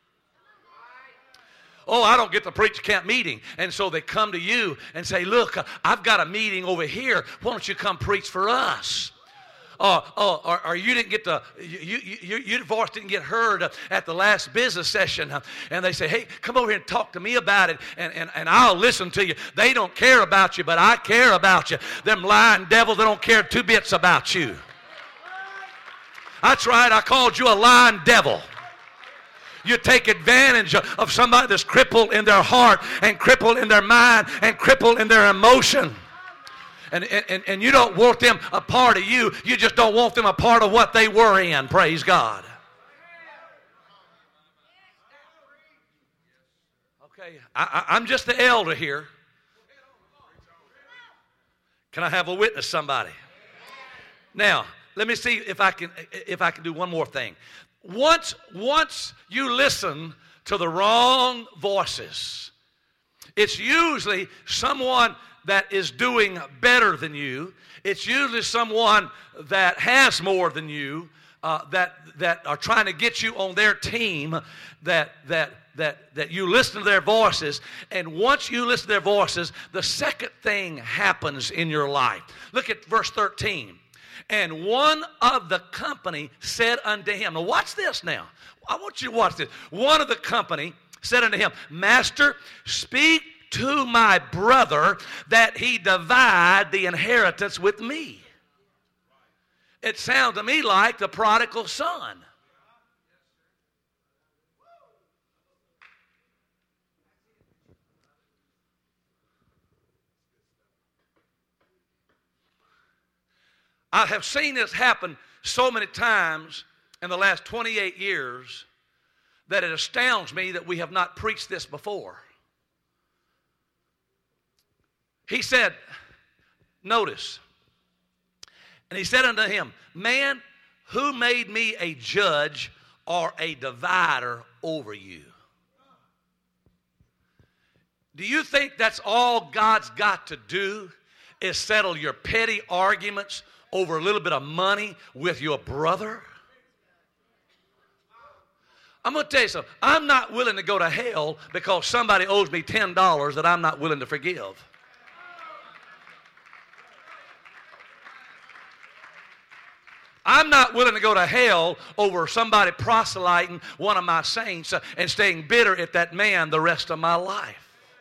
Oh, I don't get to preach camp meeting. And so they come to you and say, look, I've got a meeting over here. Why don't you come preach for us? Or, or, or, or you didn't get to, you, you, your voice didn't get heard at the last business session. And they say, hey, come over here and talk to me about it, and, and, and I'll listen to you. They don't care about you, but I care about you. Them lying devils, they don't care two bits about you. That's right, I called you a lying devil. You take advantage of somebody that's crippled in their heart and crippled in their mind and crippled in their emotion. And, and, and you don't want them a part of you. You just don't want them a part of what they were in. Praise God. Okay, I, I, I'm just the elder here. Can I have a witness, somebody? Now, let me see if I can if I can do one more thing. Once, once you listen to the wrong voices, it's usually someone that is doing better than you. It's usually someone that has more than you, uh, that that are trying to get you on their team, that that that that you listen to their voices. And once you listen to their voices, the second thing happens in your life. Look at verse thirteen. And one of the company said unto him, now watch this now. I want you to watch this. One of the company said unto him, Master, speak to my brother that he divide the inheritance with me. It sounds to me like the prodigal son. I have seen this happen so many times in the last twenty-eight years that it astounds me that we have not preached this before. He said, notice, and he said unto him, Man, who made me a judge or a divider over you? Do you think that's all God's got to do is settle your petty arguments over a little bit of money with your brother? I'm going to tell you something. I'm not willing to go to hell because somebody owes me ten dollars that I'm not willing to forgive. I'm not willing to go to hell over somebody proselyting one of my saints and staying bitter at that man the rest of my life.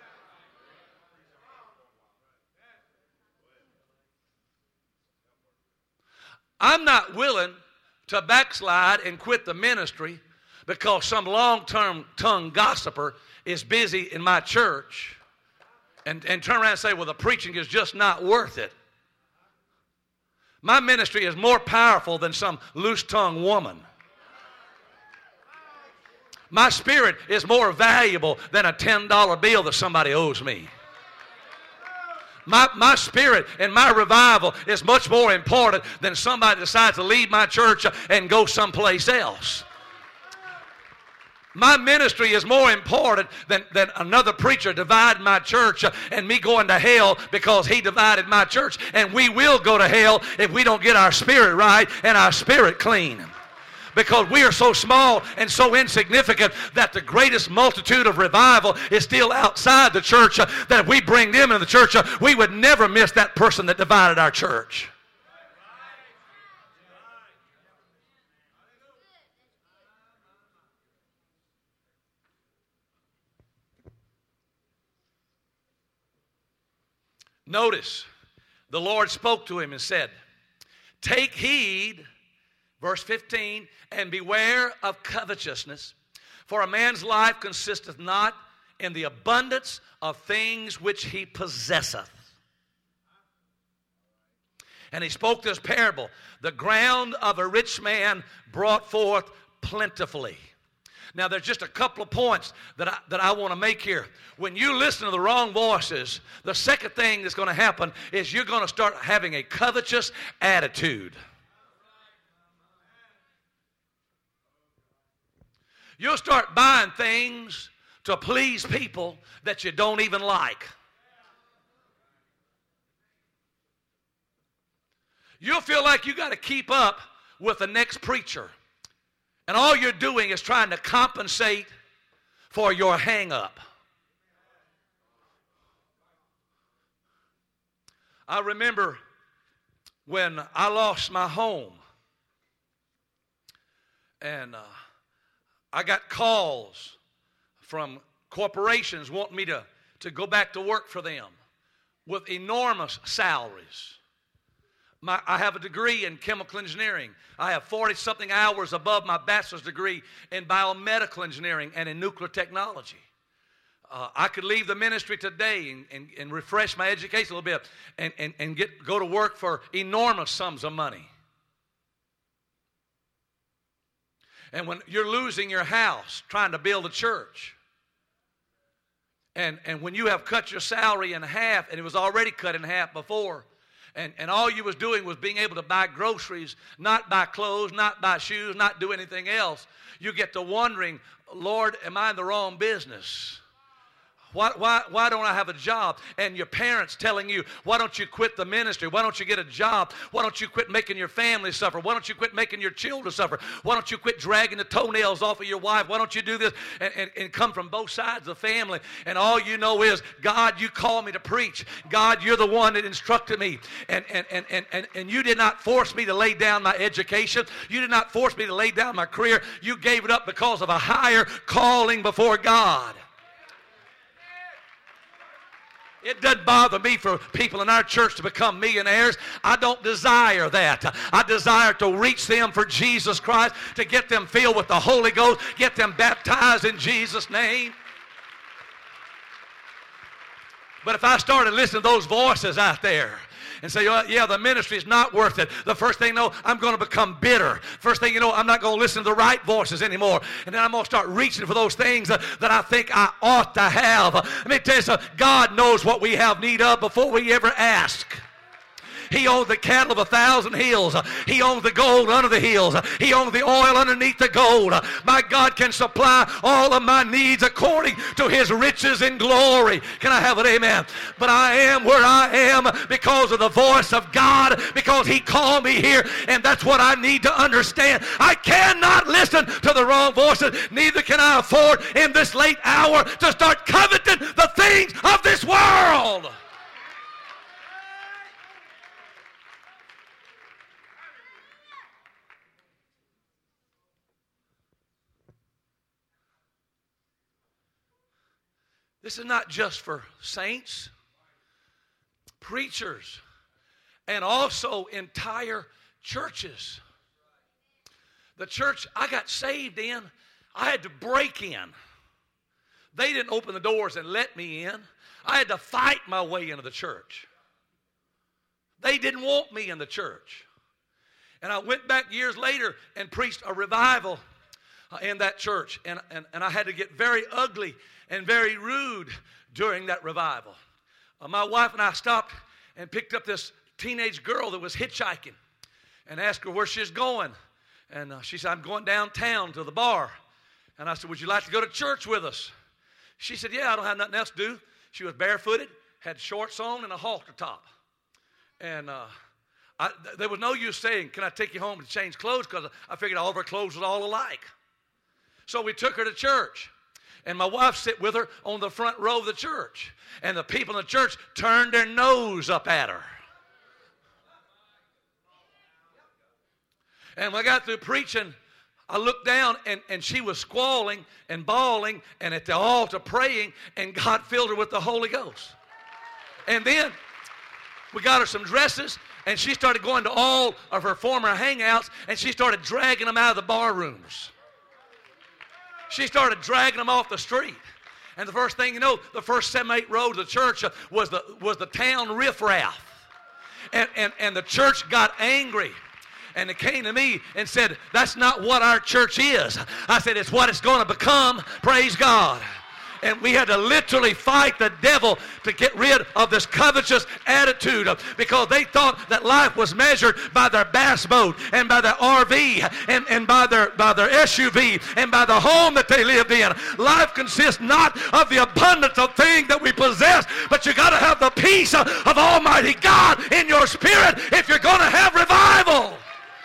I'm not willing to backslide and quit the ministry because some long-term tongue gossiper is busy in my church and, and turn around and say, well, the preaching is just not worth it. My ministry is more powerful than some loose-tongued woman. My spirit is more valuable than a ten dollar bill that somebody owes me. My, my spirit and my revival is much more important than somebody decides to leave my church and go someplace else. My ministry is more important than, than another preacher dividing my church uh, and me going to hell because he divided my church. And we will go to hell if we don't get our spirit right and our spirit clean. Because we are so small and so insignificant that the greatest multitude of revival is still outside the church, uh, that if we bring them into the church, uh, we would never miss that person that divided our church. Notice, the Lord spoke to him and said, take heed, verse fifteen, and beware of covetousness, for a man's life consisteth not in the abundance of things which he possesseth. And he spoke this parable. The ground of a rich man brought forth plentifully. Now, there's just a couple of points that I, that I want to make here. When you listen to the wrong voices, the second thing that's going to happen is you're going to start having a covetous attitude. You'll start buying things to please people that you don't even like. You'll feel like you got to keep up with the next preacher. And all you're doing is trying to compensate for your hang-up. I remember when I lost my home. And uh, I got calls from corporations wanting me to, to go back to work for them with enormous salaries. My, I have a degree in chemical engineering. I have forty-something hours above my bachelor's degree in biomedical engineering and in nuclear technology. Uh, I could leave the ministry today and, and, and refresh my education a little bit and, and, and get, go to work for enormous sums of money. And when you're losing your house trying to build a church, and, and when you have cut your salary in half, and it was already cut in half before, And, and all you was doing was being able to buy groceries, not buy clothes, not buy shoes, not do anything else, you get to wondering, Lord, am I in the wrong business? Why, why, why don't I have a job? And your parents telling you, why don't you quit the ministry? Why don't you get a job? Why don't you quit making your family suffer? Why don't you quit making your children suffer? Why don't you quit dragging the toenails off of your wife? Why don't you do this? And, and, and come from both sides of the family. And all you know is, God, you called me to preach. God, you're the one that instructed me. And, and, and, and, and, and you did not force me to lay down my education. You did not force me to lay down my career. You gave it up because of a higher calling before God. It doesn't bother me for people in our church to become millionaires. I don't desire that. I desire to reach them for Jesus Christ, to get them filled with the Holy Ghost, get them baptized in Jesus' name. But if I started listening to those voices out there and say, oh, yeah, the ministry is not worth it, the first thing you know, I'm going to become bitter. First thing you know, I'm not going to listen to the right voices anymore. And then I'm going to start reaching for those things uh, that I think I ought to have. Uh, let me tell you something. God knows what we have need of before we ever ask. He owns the cattle of a thousand hills. He owns the gold under the hills. He owns the oil underneath the gold. My God can supply all of my needs according to His riches in glory. Can I have an amen? But I am where I am because of the voice of God, because He called me here, and that's what I need to understand. I cannot listen to the wrong voices. Neither can I afford in this late hour to start coveting the things of this world. This is not just for saints, preachers, and also entire churches. The church I got saved in, I had to break in. They didn't open the doors and let me in. I had to fight my way into the church. They didn't want me in the church. And I went back years later and preached a revival in that church. And, and, and I had to get very ugly and very rude during that revival. Uh, my wife and I stopped and picked up this teenage girl that was hitchhiking and asked her where she's going. And uh, she said, I'm going downtown to the bar. And I said, would you like to go to church with us? She said, yeah, I don't have nothing else to do. She was barefooted, had shorts on, and a halter top. And uh, I, th- there was no use saying, can I take you home to change clothes? Because I figured all of her clothes was all alike. So we took her to church. And my wife sat with her on the front row of the church. And the people in the church turned their nose up at her. And when I got through preaching, I looked down, and, and she was squalling and bawling and at the altar praying, and God filled her with the Holy Ghost. And then we got her some dresses, and she started going to all of her former hangouts, and she started dragging them out of the bar rooms. She started dragging them off the street. And the first thing you know, the first seven, eight rows of the church was the, was the town riffraff. And, and, and the church got angry. And they came to me and said, that's not what our church is. I said, it's what it's going to become. Praise God. And we had to literally fight the devil to get rid of this covetous attitude, because they thought that life was measured by their bass boat and by their R V and, and by their by their S U V and by the home that they lived in. Life consists not of the abundance of things that we possess, but you got to have the peace of, of Almighty God in your spirit if you're going to have revival.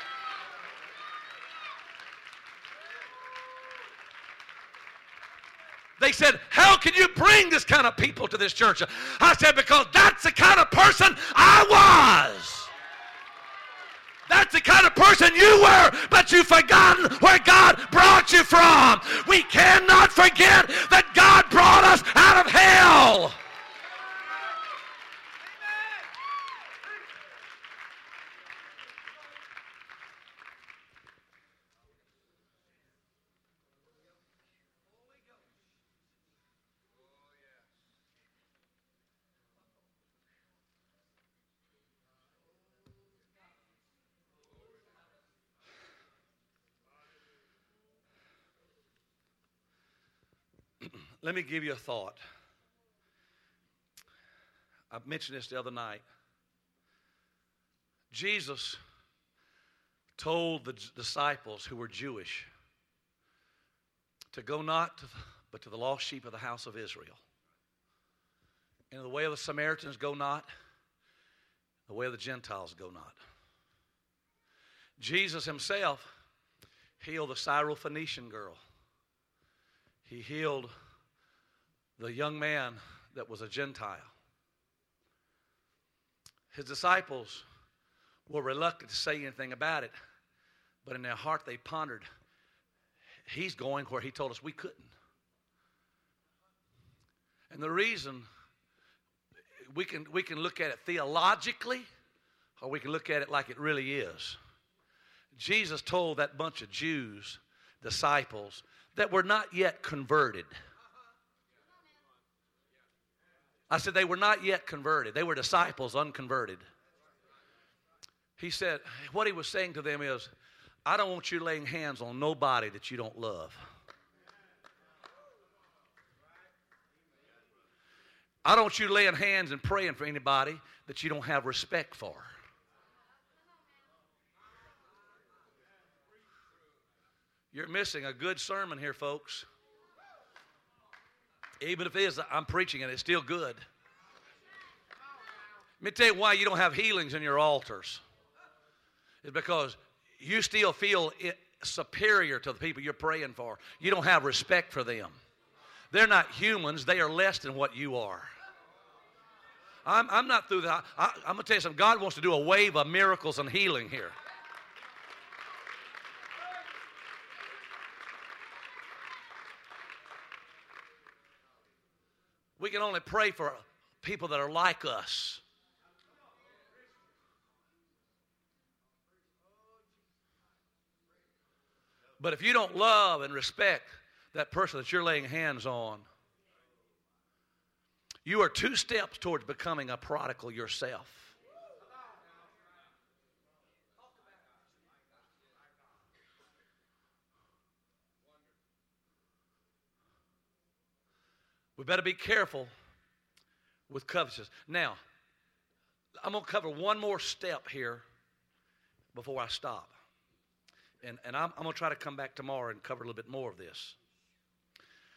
They said, how can you bring this kind of people to this church? I said, because that's the kind of person I was. That's the kind of person you were, but you've forgotten where God brought you from. We cannot forget that God brought us out of hell. Let me give you a thought. I mentioned this the other night. Jesus told the disciples who were Jewish to go not to the, but to the lost sheep of the house of Israel. And the way of the Samaritans go not, the way of the Gentiles go not. Jesus himself healed the Syrophoenician girl. He healed the young man that was a Gentile. His disciples were reluctant to say anything about it, but in their heart they pondered, he's going where he told us we couldn't. And the reason, we can, we can look at it theologically, or we can look at it like it really is. Jesus told that bunch of Jews, disciples, that were not yet converted. I said they were not yet converted. They were disciples, unconverted. He said, what he was saying to them is, I don't want you laying hands on nobody that you don't love. I don't want you laying hands and praying for anybody that you don't have respect for. You're missing a good sermon here, folks. Even if it is, I'm preaching it, it's still good. Let me tell you why you don't have healings in your altars. It's because you still feel it superior to the people you're praying for. You don't have respect for them. They're not humans. They are less than what you are. I'm, I'm not through that. I, I'm going to tell you something. God wants to do a wave of miracles and healing here. We can only pray for people that are like us. But if you don't love and respect that person that you're laying hands on, you are two steps towards becoming a prodigal yourself. We better be careful with covetousness. Now, I'm going to cover one more step here before I stop. And, and I'm, I'm going to try to come back tomorrow and cover a little bit more of this.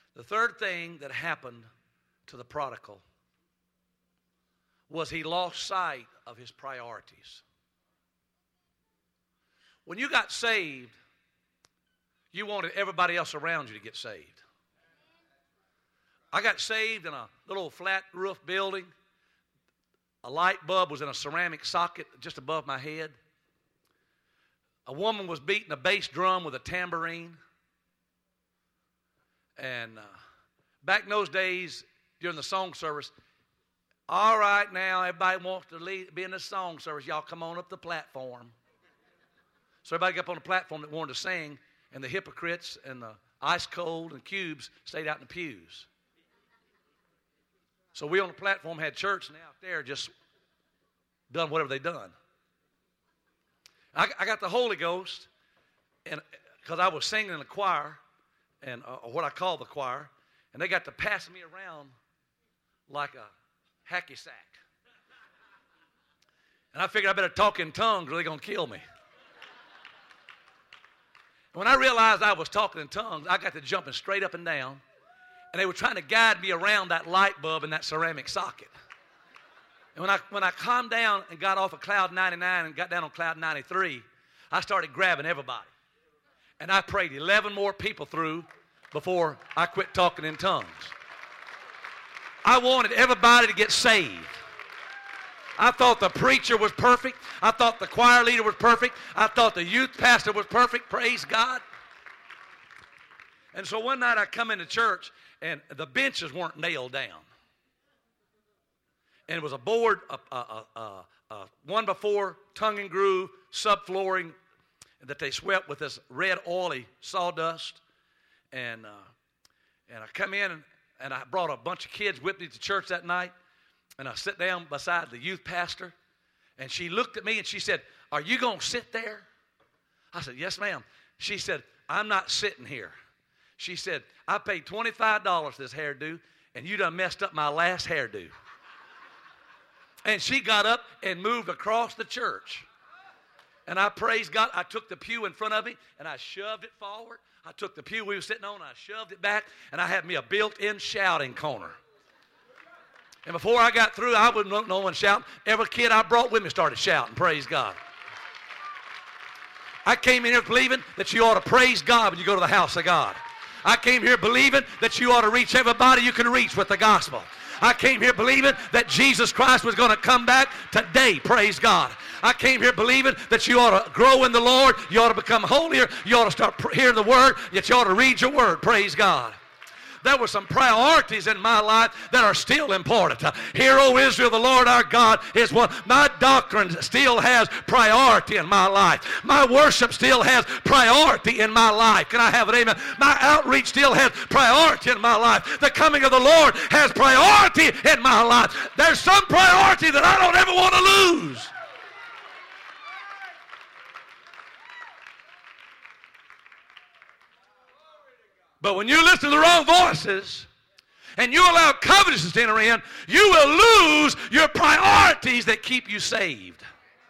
The third thing that happened to the prodigal was he lost sight of his priorities. When you got saved, you wanted everybody else around you to get saved. I got saved in a little flat roof building. A light bulb was in a ceramic socket just above my head. A woman was beating a bass drum with a tambourine. And uh, back in those days, during the song service, all right, now everybody wants to lead, be in the song service. Y'all come on up the platform. So everybody got up on the platform that wanted to sing, and the hypocrites and the ice cold and cubes stayed out in the pews. So we on the platform had church, and they out there just done whatever they done. I, I got the Holy Ghost, and because I was singing in the choir, and uh, what I call the choir, and they got to pass me around like a hacky sack. And I figured I better talk in tongues or they're going to kill me. When I realized I was talking in tongues, I got to jumping straight up and down, and they were trying to guide me around that light bulb in that ceramic socket. And when I, when I calmed down and got off of cloud ninety-nine and got down on cloud ninety-three, I started grabbing everybody. And I prayed eleven more people through before I quit talking in tongues. I wanted everybody to get saved. I thought the preacher was perfect. I thought the choir leader was perfect. I thought the youth pastor was perfect. Praise God. And so one night I come into church, and the benches weren't nailed down. And it was a board, a, a, a, a, a one before tongue and groove, subflooring that they swept with this red oily sawdust. And uh, and I come in, and, and I brought a bunch of kids with me to church that night. And I sit down beside the youth pastor, and she looked at me and she said, "Are you going to sit there?" I said, "Yes, ma'am." She said, "I'm not sitting here." She said, "I paid twenty-five dollars for this hairdo, and you done messed up my last hairdo." And she got up and moved across the church. And I praised God. I took the pew in front of me, and I shoved it forward. I took the pew we were sitting on, and I shoved it back, and I had me a built-in shouting corner. And before I got through, I wouldn't no one shouting. Every kid I brought with me started shouting, praise God. I came in here believing that you ought to praise God when you go to the house of God. I came here believing that you ought to reach everybody you can reach with the gospel. I came here believing that Jesus Christ was going to come back today, praise God. I came here believing that you ought to grow in the Lord, you ought to become holier, you ought to start hearing the word, yet you ought to read your word, praise God. There were some priorities in my life that are still important. Hear, O Israel, the Lord our God is one. My doctrine still has priority in my life. My worship still has priority in my life. Can I have it? Amen. My outreach still has priority in my life. The coming of the Lord has priority in my life. There's some priority that I don't ever want to lose. But when you listen to the wrong voices and you allow covetousness to enter in, you will lose your priorities that keep you saved.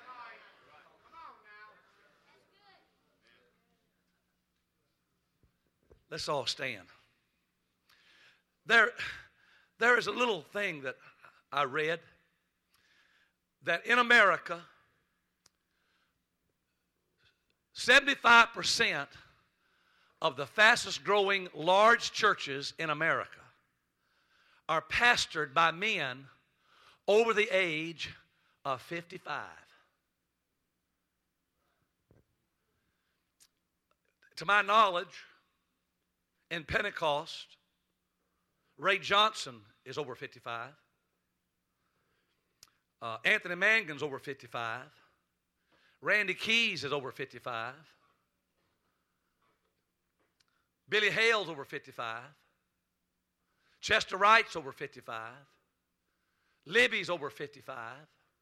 Let's all stand. There, there is a little thing that I read that in America, seventy-five percent of the fastest growing large churches in America are pastored by men over the age of fifty-five. To my knowledge, in Pentecost, Ray Johnson is over fifty-five. Uh, Anthony Mangan's over fifty-five. Randy Keys is over fifty-five. Billy Hale's over fifty-five. Chester Wright's over fifty-five. Libby's over fifty-five.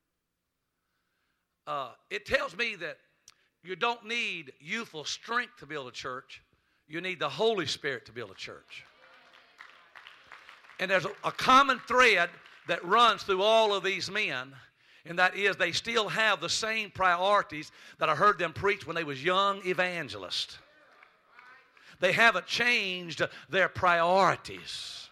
Uh, it tells me that you don't need youthful strength to build a church. You need the Holy Spirit to build a church. And there's a, a common thread that runs through all of these men, and that is they still have the same priorities that I heard them preach when they was young evangelists. They haven't changed their priorities.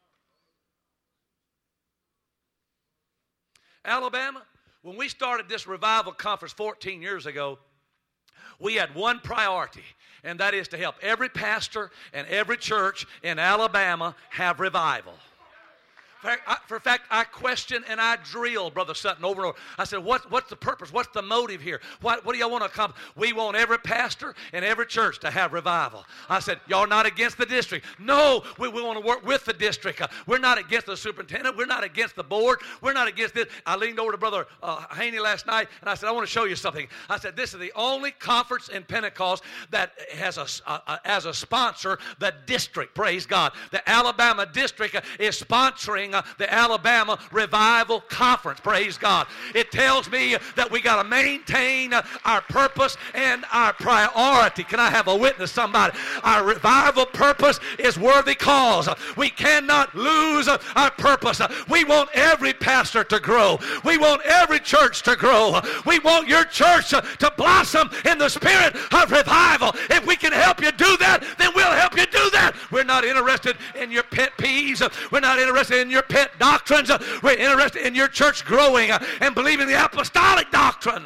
Alabama, when we started this revival conference fourteen years ago, we had one priority, and that is to help every pastor and every church in Alabama have revival. For fact, I questioned and I drilled Brother Sutton over and over. I said, what, what's the purpose? What's the motive here? What, what do y'all want to accomplish? We want every pastor and every church to have revival. I said, y'all not against the district. No, we, we want to work with the district. Uh, we're not against the superintendent. We're not against the board. We're not against this. I leaned over to Brother uh, Haney last night, and I said, I want to show you something. I said, this is the only conference in Pentecost that has a, a, a as a sponsor the district. Praise God. The Alabama district uh, is sponsoring Uh, the Alabama Revival Conference. Praise God. It tells me that we got to maintain uh, our purpose and our priority. Can I have a witness, somebody? Our revival purpose is worthy cause. We cannot lose uh, our purpose. Uh, we want every pastor to grow. We want every church to grow. We want your church uh, to blossom in the spirit of revival. If we can help you do that, then we'll help you do that. We're not interested in your pet peeves. We're not interested in your pet doctrines. We're interested in your church growing and believing the apostolic doctrine.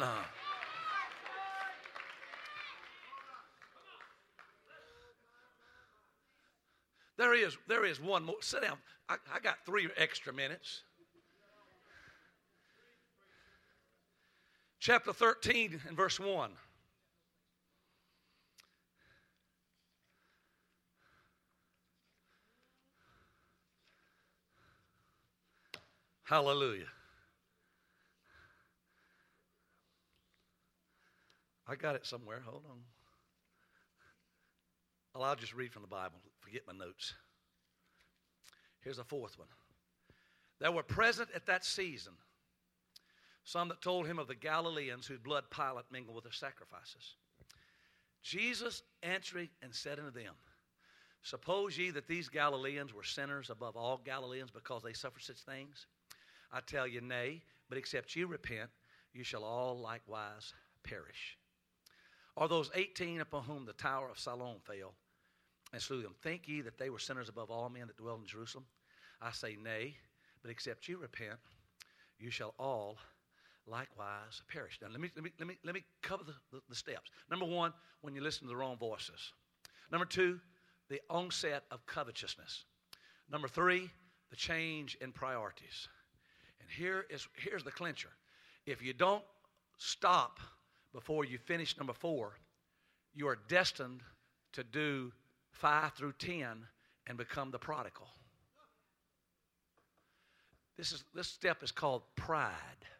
There is, there is one more. Sit down. I, I got three extra minutes. Chapter thirteen and verse one. Hallelujah. I got it somewhere. Hold on. Well, I'll just read from the Bible. Forget my notes. Here's a fourth one. There were present at that season some that told him of the Galileans whose blood Pilate mingled with their sacrifices. Jesus answering and said unto them, suppose ye that these Galileans were sinners above all Galileans because they suffered such things? I tell you, nay, but except you repent, you shall all likewise perish. Or those eighteen upon whom the tower of Siloam fell and slew them, think ye that they were sinners above all men that dwell in Jerusalem? I say, nay, but except you repent, you shall all likewise perish. Now, let me, let me, let me, let me cover the, the, the steps. Number one, when you listen to the wrong voices. Number two, the onset of covetousness. Number three, the change in priorities. And here is here's the clincher. If you don't stop before you finish number four, you are destined to do five through ten and become the prodigal. This is this step is called pride.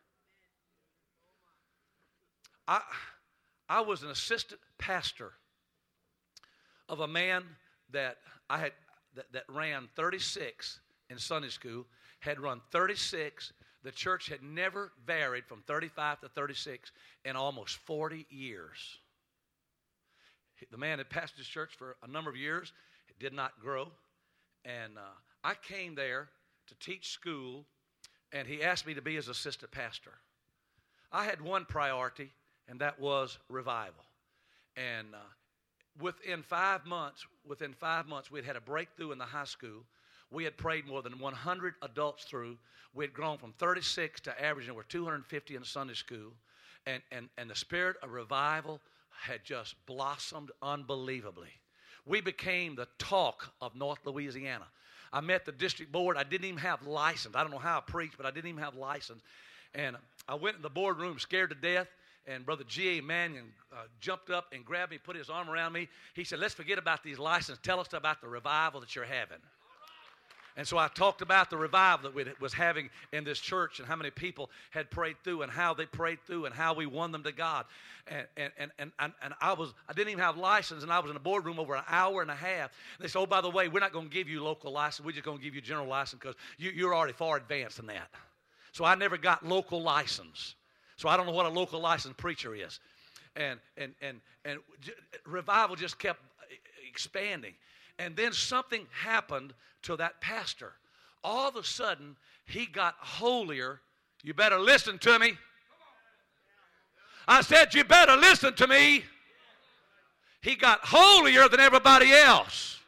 I I was an assistant pastor of a man that I had that, that ran thirty-six in Sunday school, had run thirty-six. The church had never varied from thirty-five to thirty-six in almost forty years. The man had pastored his church for a number of years. It did not grow. And uh, I came there to teach school, and he asked me to be his assistant pastor. I had one priority, and that was revival. And uh, within five months, within five months, we had had a breakthrough in the high school. We had prayed more than one hundred adults through. We had grown from thirty-six to averaging over two hundred fifty in Sunday school. And, and, and the spirit of revival had just blossomed unbelievably. We became the talk of North Louisiana. I met the district board. I didn't even have license. I don't know how I preached, but I didn't even have license. And I went in the boardroom scared to death. And Brother G A. Mannion uh, jumped up and grabbed me, put his arm around me. He said, let's forget about these licenses. Tell us about the revival that you're having. And so I talked about the revival that we was having in this church and how many people had prayed through and how they prayed through and how we won them to God. And and and and, and, and I was I didn't even have license, and I was in the boardroom over an hour and a half. And they said, oh, by the way, we're not going to give you local license. We're just going to give you general license because you, you're already far advanced in that. So I never got local license. So I don't know what a local licensed preacher is. And and and and revival just kept expanding. And then something happened to that pastor. All of a sudden, he got holier. You better listen to me. I said, you better listen to me. He got holier than everybody else.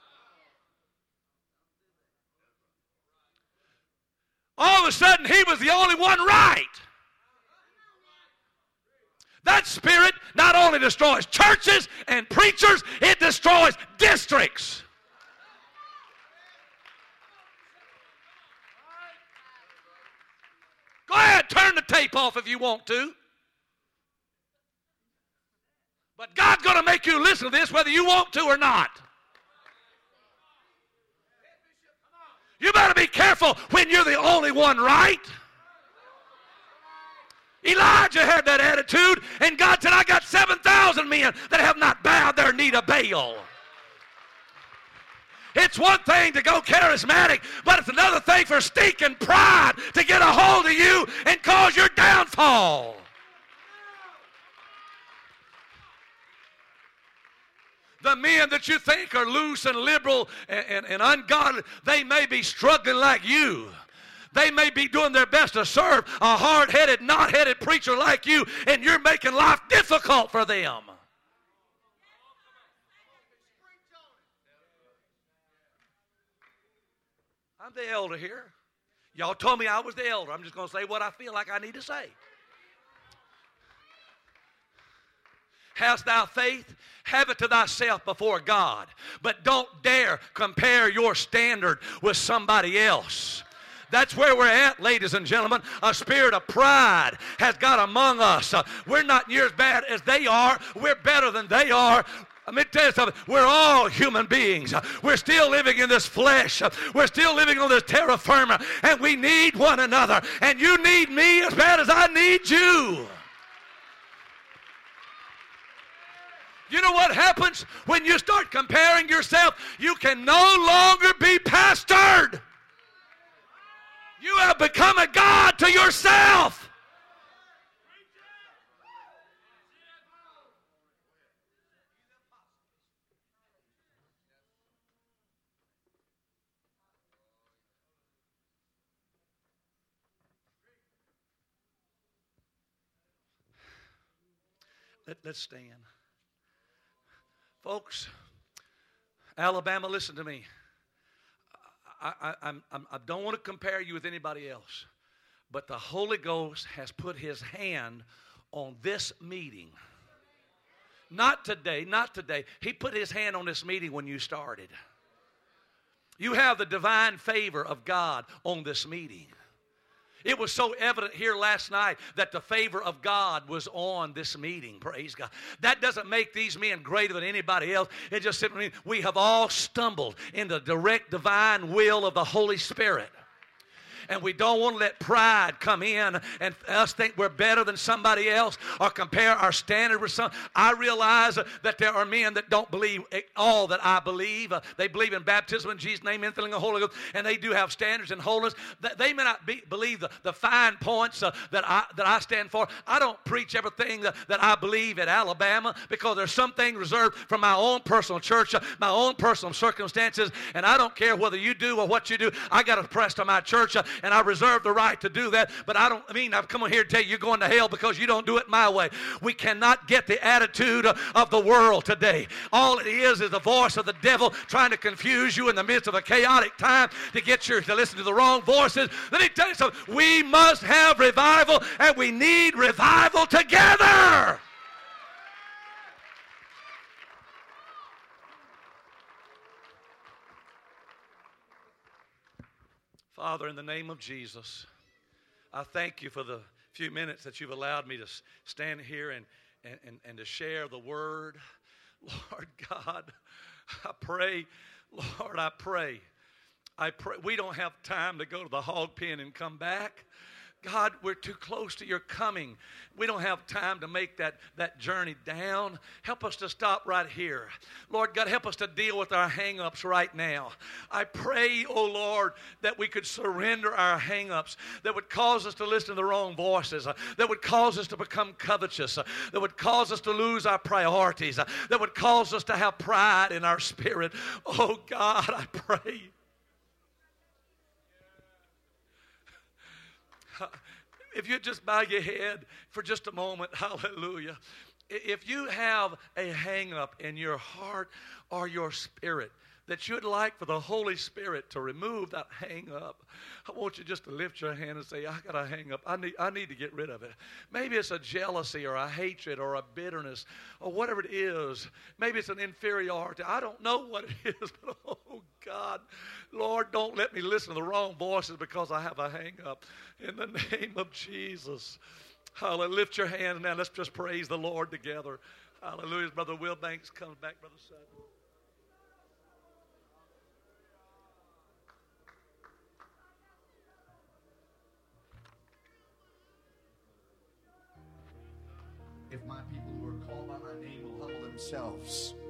All of a sudden, he was the only one right. That spirit not only destroys churches and preachers, it destroys districts. Go ahead, turn the tape off if you want to. But God's going to make you listen to this whether you want to or not. You better be careful when you're the only one right. Elijah had that attitude, and God said, I got seven thousand men that have not bowed their knee to Baal. It's one thing to go charismatic, but it's another thing for stinking pride to get a hold of you and cause your downfall. The men that you think are loose and liberal and, and, and ungodly, they may be struggling like you. They may be doing their best to serve a hard-headed, knot-headed preacher like you, and you're making life difficult for them. I'm the elder here. Y'all told me I was the elder. I'm just going to say what I feel like I need to say. Hast thou faith? Have it to thyself before God. But don't dare compare your standard with somebody else. That's where we're at, ladies and gentlemen. A spirit of pride has got among us. Uh, we're not near as bad as they are. We're better than they are. Let me tell you something. We're all human beings. We're still living in this flesh. We're still living on this terra firma. And we need one another. And you need me as bad as I need you. You know what happens when you start comparing yourself? You can no longer be pastored. You have become a God to yourself. Let, let's stand. Folks, Alabama, listen to me. I, I, I'm, I'm, I don't want to compare you with anybody else, but the Holy Ghost has put his hand on this meeting. Not today, not today. He put his hand on this meeting when you started. You have the divine favor of God on this meeting. It was so evident here last night that the favor of God was on this meeting. Praise God. That doesn't make these men greater than anybody else. It just simply means we have all stumbled in the direct divine will of the Holy Spirit. And we don't want to let pride come in and us think we're better than somebody else or compare our standard with some. I realize that there are men that don't believe all that I believe. Uh, they believe in baptism in Jesus' name, infilling the Holy Ghost, and they do have standards and holiness. They may not be, believe the, the fine points uh, that I that I stand for. I don't preach everything that, that I believe at Alabama because there's something reserved for my own personal church, uh, my own personal circumstances, and I don't care whether you do or what you do. I got to press to my church. Uh, And I reserve the right to do that. But I don't I mean, I've come on here to tell you you're going to hell because you don't do it my way. We cannot get the attitude of the world today. All it is is the voice of the devil trying to confuse you in the midst of a chaotic time to get you to listen to the wrong voices. Let me tell you something. We must have revival, and we need revival together. Father, in the name of Jesus, I thank you for the few minutes that you've allowed me to stand here and, and, and, and to share the word. Lord God, I pray, Lord, I pray, I pray. We don't have time to go to the hog pen and come back. God, we're too close to your coming. We don't have time to make that, that journey down. Help us to stop right here. Lord God, help us to deal with our hang-ups right now. I pray, oh Lord, that we could surrender our hang-ups that would cause us to listen to the wrong voices, uh, that would cause us to become covetous, uh, that would cause us to lose our priorities, uh, that would cause us to have pride in our spirit. Oh God, I pray. If you just bow your head for just a moment, hallelujah. if you have a hang up in your heart or your spirit that you'd like for the Holy Spirit to remove that hang up, I want you just to lift your hand and say, I got a hang up. I need, I need to get rid of it. Maybe it's a jealousy or a hatred or a bitterness or whatever it is. Maybe it's an inferiority. I don't know what it is, but oh God, Lord, don't let me listen to the wrong voices because I have a hang up. In the name of Jesus. Hallelujah. Lift your hands now. Let's just praise the Lord together. Hallelujah. Brother Will Banks comes back, Brother Sutton. If my people who are called by my name will humble themselves